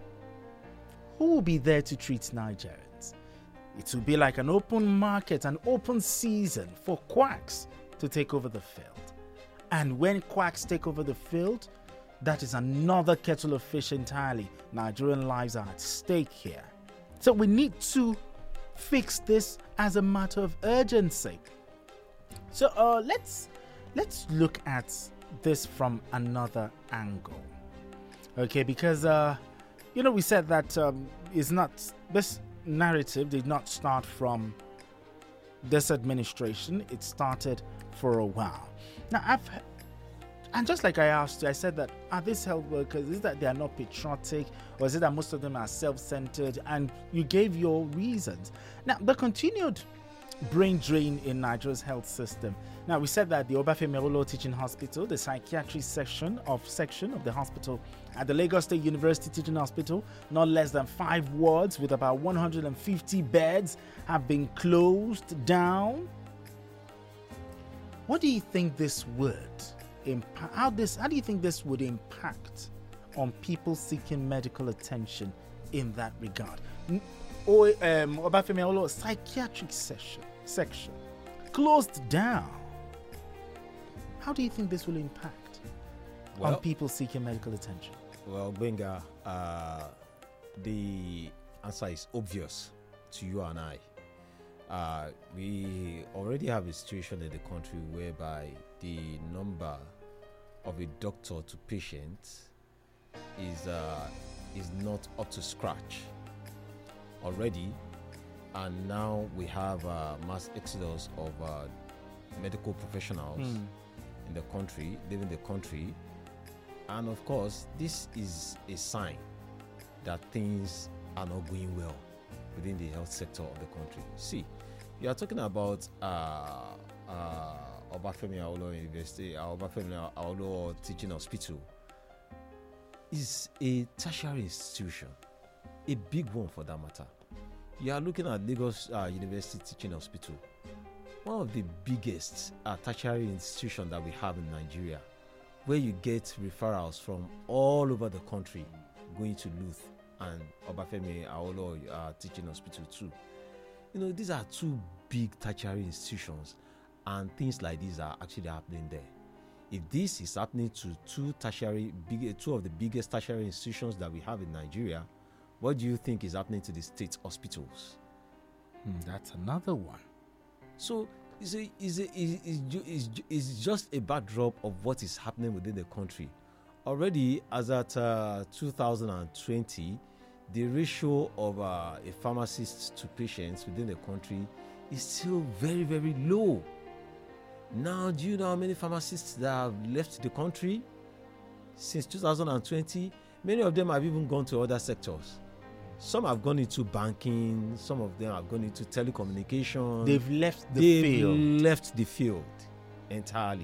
who will be there to treat Nigerians? It will be like an open market, an open season for quacks to take over the field. And when quacks take over the field, that is another kettle of fish entirely. Nigerian lives are at stake here. So we need to fix this as a matter of urgency. So uh, let's let's look at this from another angle. Okay, because uh, you know, we said that um, it's not, this narrative did not start from this administration. It started for a while. Now, I've, and just like I asked you, I said that, are these health workers, is it that they are not patriotic, or is it that most of them are self-centered? And you gave your reasons. Now, the continued brain drain in Nigeria's health system. Now, we said that the Obafemi Awolowo Teaching Hospital, the psychiatry section of section of the hospital at the Lagos State University Teaching Hospital, not less than five wards with about one hundred fifty beds have been closed down. What do you think this would impact? How this? How do you think this would impact on people seeking medical attention in that regard? Or um, Obafemi Awolowo psychiatric section section closed down. How do you think this will impact well, on people seeking medical attention? Well, Benga, uh, the answer is obvious to you and I. Uh, we already have a situation in the country whereby the number of a doctor to patient is uh, is not up to scratch already, and now we have a mass exodus of uh, medical professionals mm. in the country, leaving the country, and of course, this is a sign that things are not going well within the health sector of the country. See, you are talking about uh, uh, Obafemi Awolowo University, uh, Obafemi Awolowo Teaching Hospital. Is a tertiary institution, a big one for that matter. You are looking at Lagos uh, University Teaching Hospital, one of the biggest uh, tertiary institutions that we have in Nigeria, where you get referrals from all over the country going to Luth and Obafemi Awolowo uh, Teaching Hospital too. You know, these are two big tertiary institutions, and things like these are actually happening there. If this is happening to two tertiary, big, two of the biggest tertiary institutions that we have in Nigeria, what do you think is happening to the state hospitals? Hmm, that's another one. So it's, a, it's, a, it's, it's, it's just a backdrop of what is happening within the country. Already, as at uh, two thousand twenty, the ratio of uh, a pharmacist to patients within the country is still very, very low. Now, do you know how many pharmacists that have left the country since two thousand twenty? Many of them have even gone to other sectors. Some have gone into banking. Some of them have gone into telecommunications. They've left the They've field. left the field entirely.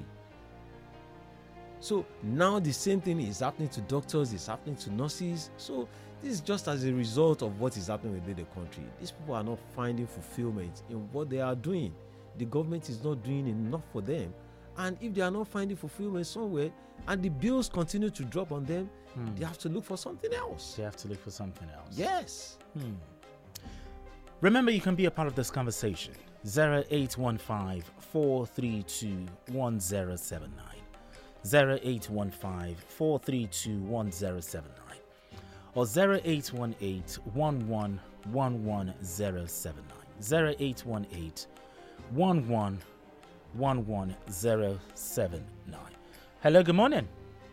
So now the same thing is happening to doctors, it's happening to nurses. So this is just as a result of what is happening within the country. These people are not finding fulfillment in what they are doing. The government is not doing enough for them. And if they are not finding fulfillment somewhere and the bills continue to drop on them, Hmm. they have to look for something else. They have to look for something else. Yes. Hmm. Remember, you can be a part of this conversation. zero eight one five, four three two, one zero seven nine. zero eight one five, four three two, one zero seven nine. Or zero eight one eight, one one one one zero seven nine. zero eight one eight, one one one one zero seven nine. Hello, good morning.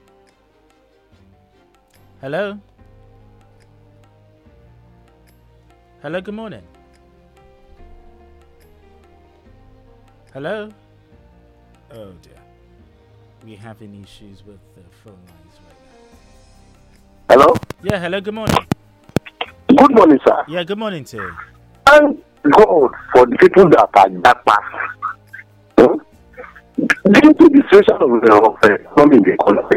Hello. Hello, good morning. Hello. Oh dear. We're having issues with the phone lines right now. Hello? Yeah, hello, good morning. Good morning, sir. Yeah, good morning to you. Thank God for the people that are that pass. Hmm? Due to the situation of the of, uh, economy in the economy,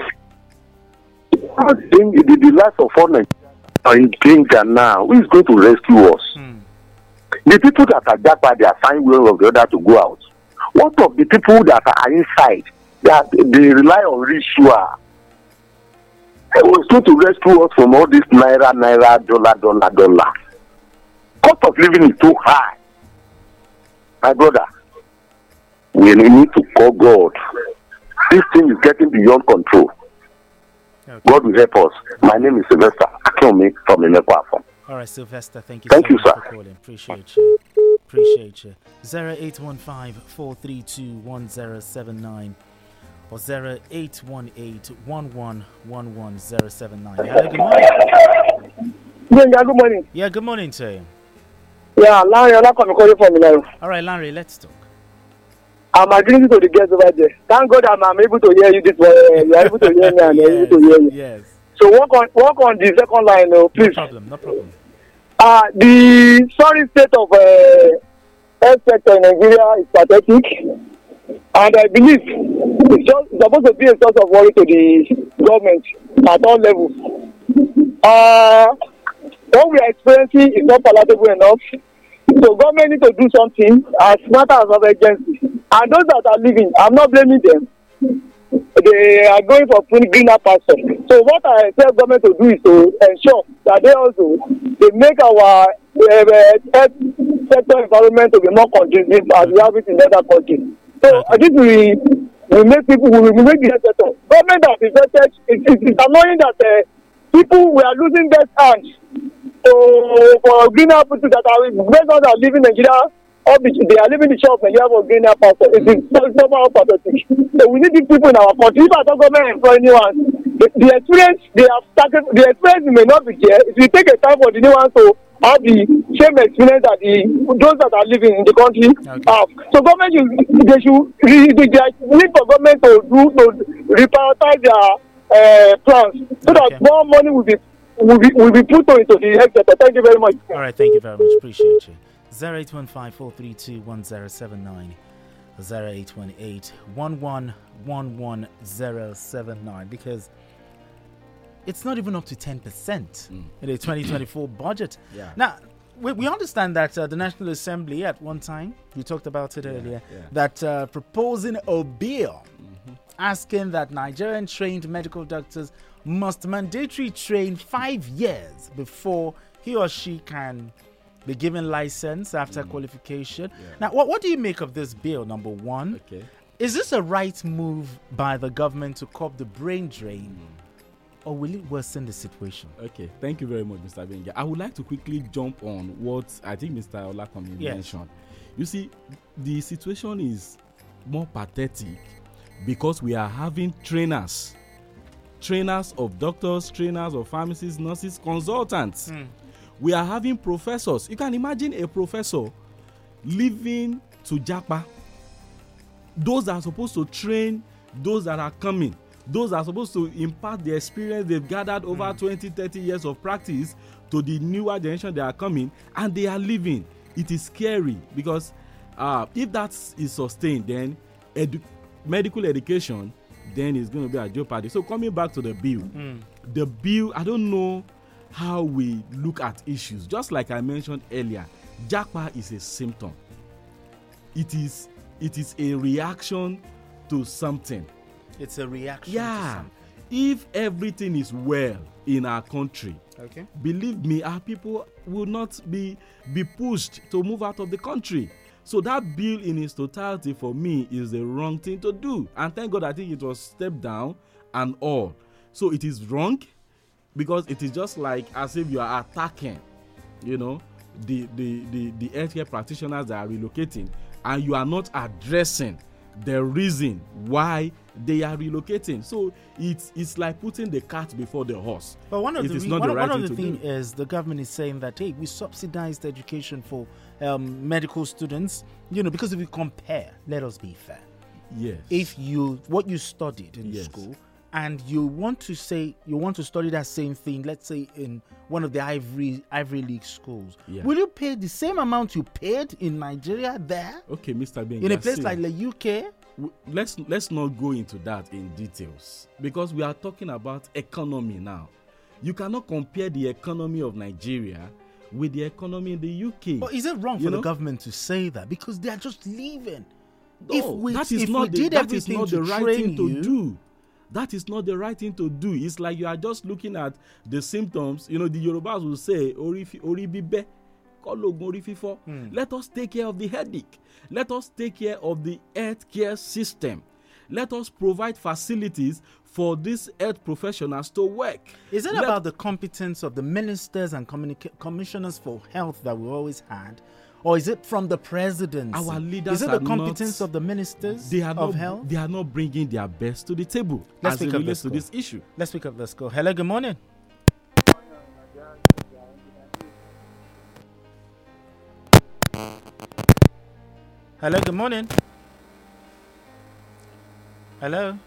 the, the, the life of all Nigerians are in danger now. Who is going to rescue us? Hmm. The people that are that pass, they are finding one of the other to go out. What of the people that are inside? That they rely on ritual. It was going to rescue us from all this naira, naira, dollar, dollar, dollar. Cost of living is too high. My brother, we need to call God. This thing is getting beyond control. Okay. God will help us. My name is Sylvester Akinwumi from Inekwafo. All right, Sylvester, thank you Thank so you, much sir. for calling. Appreciate you. Appreciate you. zero eight one five, four three two, one zero seven nine or zero eight one eight, one one one one zero seven nine. Hello, good morning. Yeah, good morning. Yeah, good morning to you. Yeah, Larry, I'm not coming calling from Milano. All right, Larry, let's talk. I'm agreeing to the guests over there. Thank God I'm, I'm able to hear you this morning. You're able to hear me and yes, you're able to hear you. Yes. So work on work on the second line, oh, please. No problem, no problem. Uh, the sorry state of uh, health sector in Nigeria is pathetic. And I believe it's just it's supposed to be a source of worry to the government at all levels. Uh, what we are experiencing is not palatable enough. So government need to do something as matter of urgency. And those that are living, I'm not blaming them. They are going for greener pasture. So what I tell government to do is to ensure that they also they make our uh, health sector environment to be more conducive as we have it in other countries. So I think we we make people we, we make the health sector. Government has invested. It, it, it's annoying that uh, people we are losing their hands. So for greener people that are based on that living in Nigeria. They are living the shop and you have a greener pasture. It is somehow pathetic. So we need these people in our country. If our government employ new ones, the, the experience they have started, the experience may not be there. It will take a time for the new ones to have the same experience that the those that are living in the country okay. have. So government should they should they, they need for government to do to reprioritize their uh, plans so okay. that more money will be will be will be put into the health sector. Thank you very much. All right, thank you very much. Appreciate you. zero eight one five, four three two, one zero seven nine zero eight one eight, one one one one zero seven nine because it's not even up to ten percent mm. in the twenty twenty-four budget. Yeah. Now, we, we understand that uh, the National Assembly at one time, you talked about it yeah, earlier, yeah. that uh, proposing a bill mm-hmm. asking that Nigerian trained medical doctors must mandatory train five years before he or she can be given license after mm. qualification. Yeah. Now, what, what do you make of this bill, number one? Okay. Is this a right move by the government to curb the brain drain, mm. or will it worsen the situation? Okay, thank you very much, Mister Benga. I would like to quickly jump on what I think Mister Olakomi yes. mentioned. You see, the situation is more pathetic because we are having trainers, trainers of doctors, trainers of pharmacists, nurses, consultants. Mm. We are having professors. You can imagine a professor leaving to Japa. Those that are supposed to train those that are coming. Those that are supposed to impart the experience they've gathered over mm. twenty, thirty years of practice to the newer generation that are coming, and they are leaving. It is scary because uh, if that is sustained, then edu- medical education then is going to be a jeopardy. So coming back to the bill, mm. the bill, I don't know how we look at issues. Just like I mentioned earlier, Japa is a symptom. It is it is a reaction to something. It's a reaction yeah. to something. If everything is well in our country, okay, believe me, our people will not be be pushed to move out of the country. So that bill in its totality for me is the wrong thing to do. And thank God I think it was stepped down and all. So it is wrong because it is just like as if you are attacking, you know, the the the, the healthcare practitioners that are relocating, and you are not addressing the reason why they are relocating. So it's it's like putting the cart before the horse. But one of it the, is re- not one, the right one of thing the to thing do. is the government is saying that, hey, we subsidized education for um, medical students, you know, because if you compare, let us be fair. Yes. If you, what you studied in Yes. school, and you want to say, you want to study that same thing, let's say in one of the Ivory Ivory League schools, Yeah. will you pay the same amount you paid in Nigeria there? Okay, Mister Benga. In a place see, like the U K? w- let's let's not go into that in details because we are talking about economy now. You cannot compare the economy of Nigeria with the economy in the U K. But is it wrong You for know? the government to say that? Because they are just leaving. No, if we, that is if not we the, did that is everything not to the right train thing to you, do. That is not the right thing to do. It's like you are just looking at the symptoms. You know, the Yorubas will say, Ori fi- ori bibe, kologun ori fifo. Hmm. Let us take care of the headache. Let us take care of the healthcare system. Let us provide facilities for these health professionals to work. Is it Let- about the competence of the ministers and communica- commissioners for health that we always had? Or is it from the president? Our leaders Is it are the competence not- of the ministers They are of not. health? They are not bringing their best to the table Let's as it pick up relates this to call. this issue. Let's pick up this call. Hello, good morning. Hello, good morning. Hello.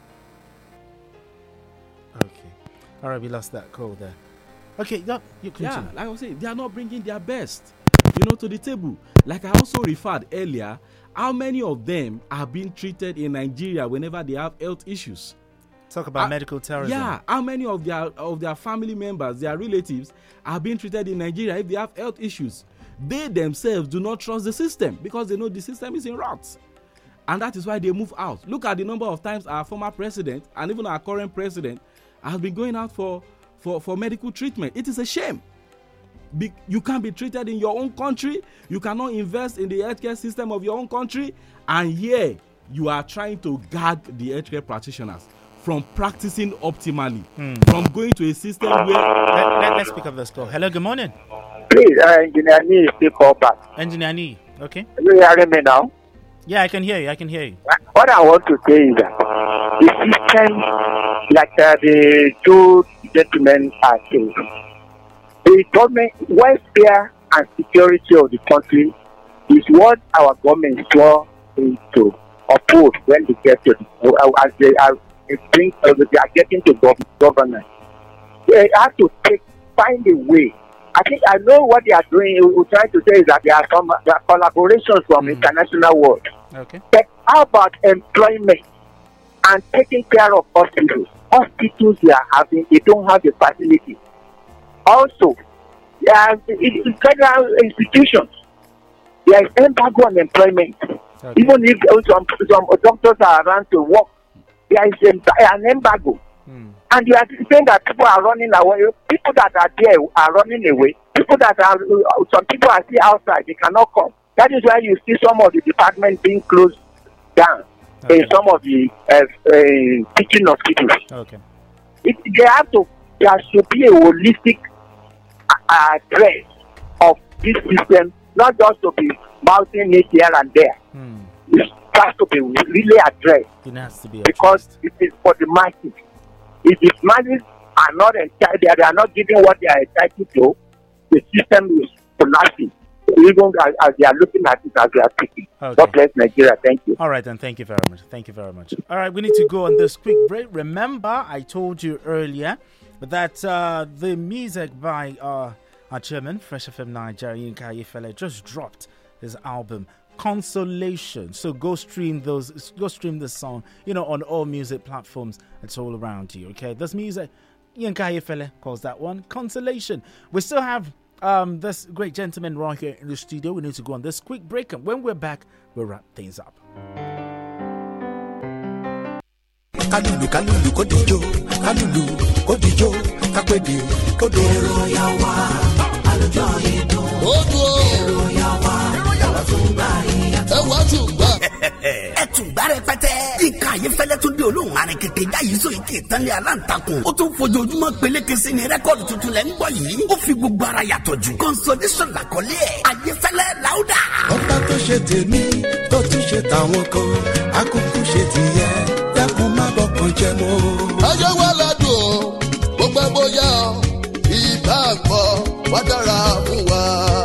Okay. All right, we lost that call there. Okay, yeah, you Yeah, continue. like I was saying, they are not bringing their best, you know, to the table. Like I also referred earlier, how many of them are being treated in Nigeria whenever they have health issues? Talk about Uh, medical terrorism. Yeah, how many of their of their family members, their relatives, are being treated in Nigeria if they have health issues? They themselves do not trust the system because they know the system is in rot. And that is why they move out. Look at the number of times our former president and even our current president has been going out for, for, for medical treatment. It is a shame. Be, you can't be treated in your own country. You cannot invest in the healthcare system of your own country. And here, you are trying to gag the healthcare practitioners from practicing optimally, from going to a system where... Let, let, let's pick up this call. Hello, good morning. Please, uh, Engineer Nee, please call back. Engineer Nee, okay? Are you hearing me now? Yeah, I can hear you. I can hear you. What I want to say is that the system, like uh, the two gentlemen are saying, the government welfare and security of the country is what our government saw to uphold when they get to the, as they are bring, uh, they are getting to gov- government. They have to take find a way. I think I know what they are doing. We're trying to say is that there are some there are collaborations from mm. international world. Okay. But how about employment and taking care of hospitals? Hospitals they are having, they don't have the facility. Also, there are in federal institutions. There is embargo on employment. Okay. Even if some, some doctors are around to work, there is an embargo. Hmm. And you are saying that people are running away. People that are there are running away. People that are, some people are still outside, they cannot come. That is why you see some of the departments being closed down. okay. in some of the uh, uh, teaching hospitals. Okay. It, they have to. There should be a holistic uh, address of this system, not just to be bouncing it here and there. Hmm. It has to be really addressed. It has to be because it is for the masses. If the masses are not entitled, they are not giving what they are entitled to, the system is collapsing. Even as, as they are looking at it as we are speaking. Okay. God bless Nigeria. Thank you. All right, then. Thank you very much. Thank you very much. All right, we need to go on this quick break. Remember, I told you earlier that uh, the music by uh, our chairman, Fresh F M Nigeria, Yinka Ayefele, just dropped his album Consolation. So go stream those. Go stream this song. You know, on all music platforms. It's all around you. Okay, this music, Yinka Ayefele calls that one Consolation. We still have um this great gentleman right here in the studio. We need to go on this quick break, and when we're back, we'll wrap things up. Kalulu kalulu kodijo, kalulu kodijo, kakwede kodo. Ero yawa, alujo ido. Odo. Ero yawa, yawa tumba iya. Ewa tumba. Ẹ tùgbà rẹpẹtẹ. Yínká Ayéfẹ́lẹ́ tún dé olóhùn arin kékeré jáyé sóyè kí ìtànlẹ̀ aláǹtakùn. Ó tún fojoojúmọ́ peléke sí ni rẹ́kọ̀dù tuntun lẹ́ ń gbọ́ yìí. Ó fi gbogbo ara yàtọ̀ jù. Consolation làkọ́lé ẹ̀. Ayéfẹ́lẹ́ làwùdà. Ọba tó ṣe tèmi tó tún ṣe tàwọn kan, akókó ṣe tìyẹ, dákun má bọ̀kan jẹ mọ́. Ayé wa ládùn ó gbẹ bóyá ìbá gbọ́ wá dára fún wa.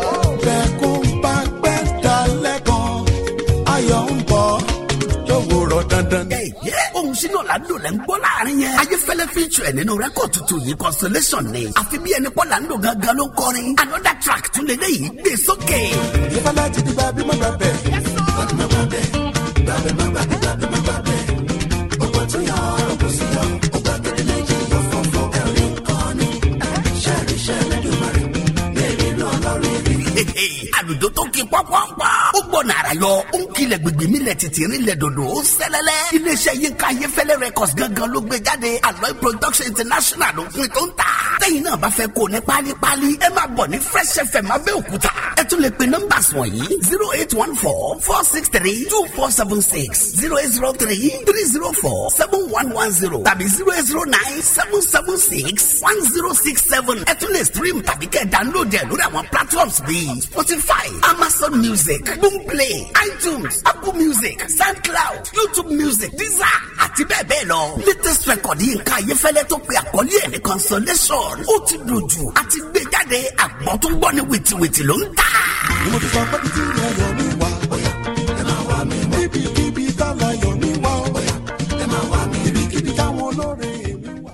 Bẹ́ẹ̀kún bá pẹ́ dalẹ̀ kan, ayọ̀ ń bọ̀ lówùrọ̀ dandan. Ohun sínú ọ̀làǹdò lẹ́ ń gbọ́ láàrin yẹn. Ayéfẹ́lẹ́ feature ẹ̀ nínú rẹ́kọ̀dù tuntun yìí Consolation ni. Àfi bí ẹni pọ́ làǹdò gangan ló ń kọrin. Another track tún lè léyìí gbé sókè. Ìfọlá ti di bàbí má bàbẹ̀. Bàbí má bàbẹ̀. Bàbí má bàbẹ̀. Bàbí má bàbẹ̀. Ọgbọ́n tó yọ ọ̀rọ̀ sí yọ. Ọgbà gidi méjì yọ fọ́fọ́ ẹ̀rí kan ní. Ṣẹ́rí ṣẹ́rí dùmarì. Lèmi náà lọ́rí rí. Àlùjọ tó kí pọ́pọ́pọ́. Ó gbọ́ nàrà yọ. Ó ń kilẹ̀ gbègbè mi lẹ̀ títí rí lẹ̀ dòdò. Ó sẹ́lẹ̀lẹ̀. Iléeṣẹ́ Yínká Ayéfẹ́lẹ́ Records gangan ló gbé jáde. Aloy Production International ló pin tó ń ta. Tẹ́yìn náà bá fẹ́ kó ní pálípálí. Ẹ máa bọ̀ ní Fresh F M Abẹ́òkúta. Ẹ tún lè pe nọ́mbà wọ̀nyí zero eight one four four six three two four seven six zero eight zero three three zero four seven one one zero tàbí zero eight zero nine seven seven six one zero six seven. Ẹ tún lè stream tàbí kẹ́ download ẹ̀ lórí àwọn platforms bíi Spotify, Amazon Music, Boomplay, iTunes, Apple Music, SoundCloud, YouTube Music, Deezer àti bẹ́ẹ̀ bẹ́ẹ̀ lọ. Latest record Yínká Ayéfẹ́lẹ́ tó pe àkọlé ẹ̀ ní Consolation. Ó ti dojú àti gbé jáde àgbọ̀n tó gbọ́ ní wìtìwìtì ló ń tà. Mo ti sọ pé kí tí ayọ̀ mi wá. Ẹ máa wá mi mọ́. Kíbi táwọn ayọ̀ mi wá. Ẹ máa wá mi. Kíbi táwọn olóore mi wá.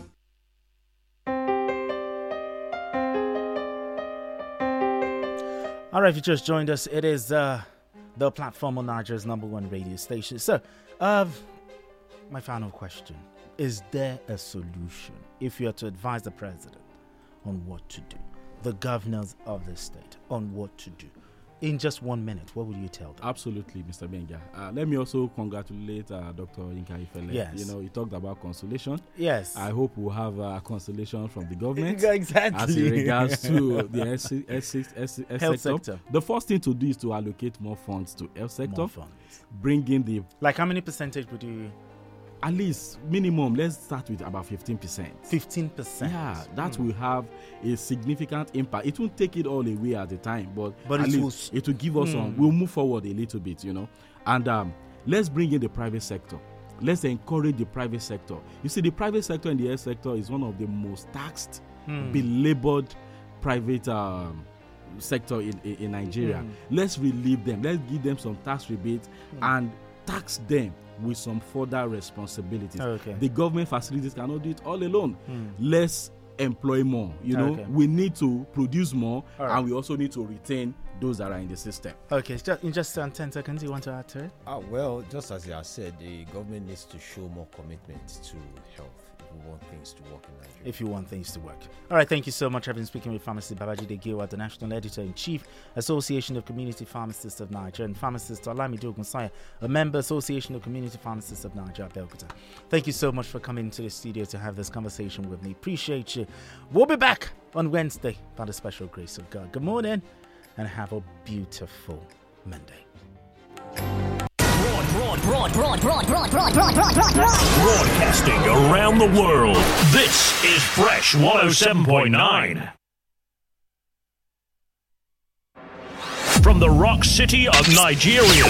All right, if you just joined us, it is uh, the platform on Nigeria's number one radio station. So, uh, my final question. Is there a solution if you are to advise the president on what to do, the governors of the state on what to do? In just one minute, what would you tell them? Absolutely, Mister Benga. Uh, let me also congratulate uh, Doctor Yinka Ayefele. Yes. You know, he talked about consolation. Yes. I hope we'll have uh, consolation from the government. Exactly. As in regards to the health, health, health, health sector. sector. The first thing to do is to allocate more funds to health sector. More funds. Bring in the... Like how many percentage would you... At least minimum, let's start with about fifteen percent. fifteen percent. Yeah, that mm. will have a significant impact. It won't take it all away at the time, but, but at it, least will... it will give us mm. some. We'll move forward a little bit, you know. And um, let's bring in the private sector. Let's encourage the private sector. You see, the private sector and the health sector is one of the most taxed, mm. belabored private um, sector in, in, in Nigeria. Mm. Let's relieve them. Let's give them some tax rebates mm. and tax them with some further responsibilities. Okay. The government facilities cannot do it all alone. Mm. Let's employ more. You know, okay. we need to produce more, right. and we also need to retain those that are in the system. Okay, just, in just um, ten seconds, you want to add to it? Ah, well, just as you have said, the government needs to show more commitment to health if we want things to work in Nigeria. If you want things to work. All right, thank you so much. I've been speaking with Pharmacist Babajide Giwa, the National Editor-in-Chief, Association of Community Pharmacists of Nigeria, and Pharmacist Olamide Ogunsanya, a member, Association of Community Pharmacists of Nigeria, Belkuta. Thank you so much for coming to the studio to have this conversation with me. Appreciate you. We'll be back on Wednesday by the special grace of God. Good morning and have a beautiful Monday. Run, run. Broad, broad, broad, broad, broad, broad, broad, broad, broad, broad. Broadcasting around the world. This is Fresh one oh seven point nine. From the rock city of Nigeria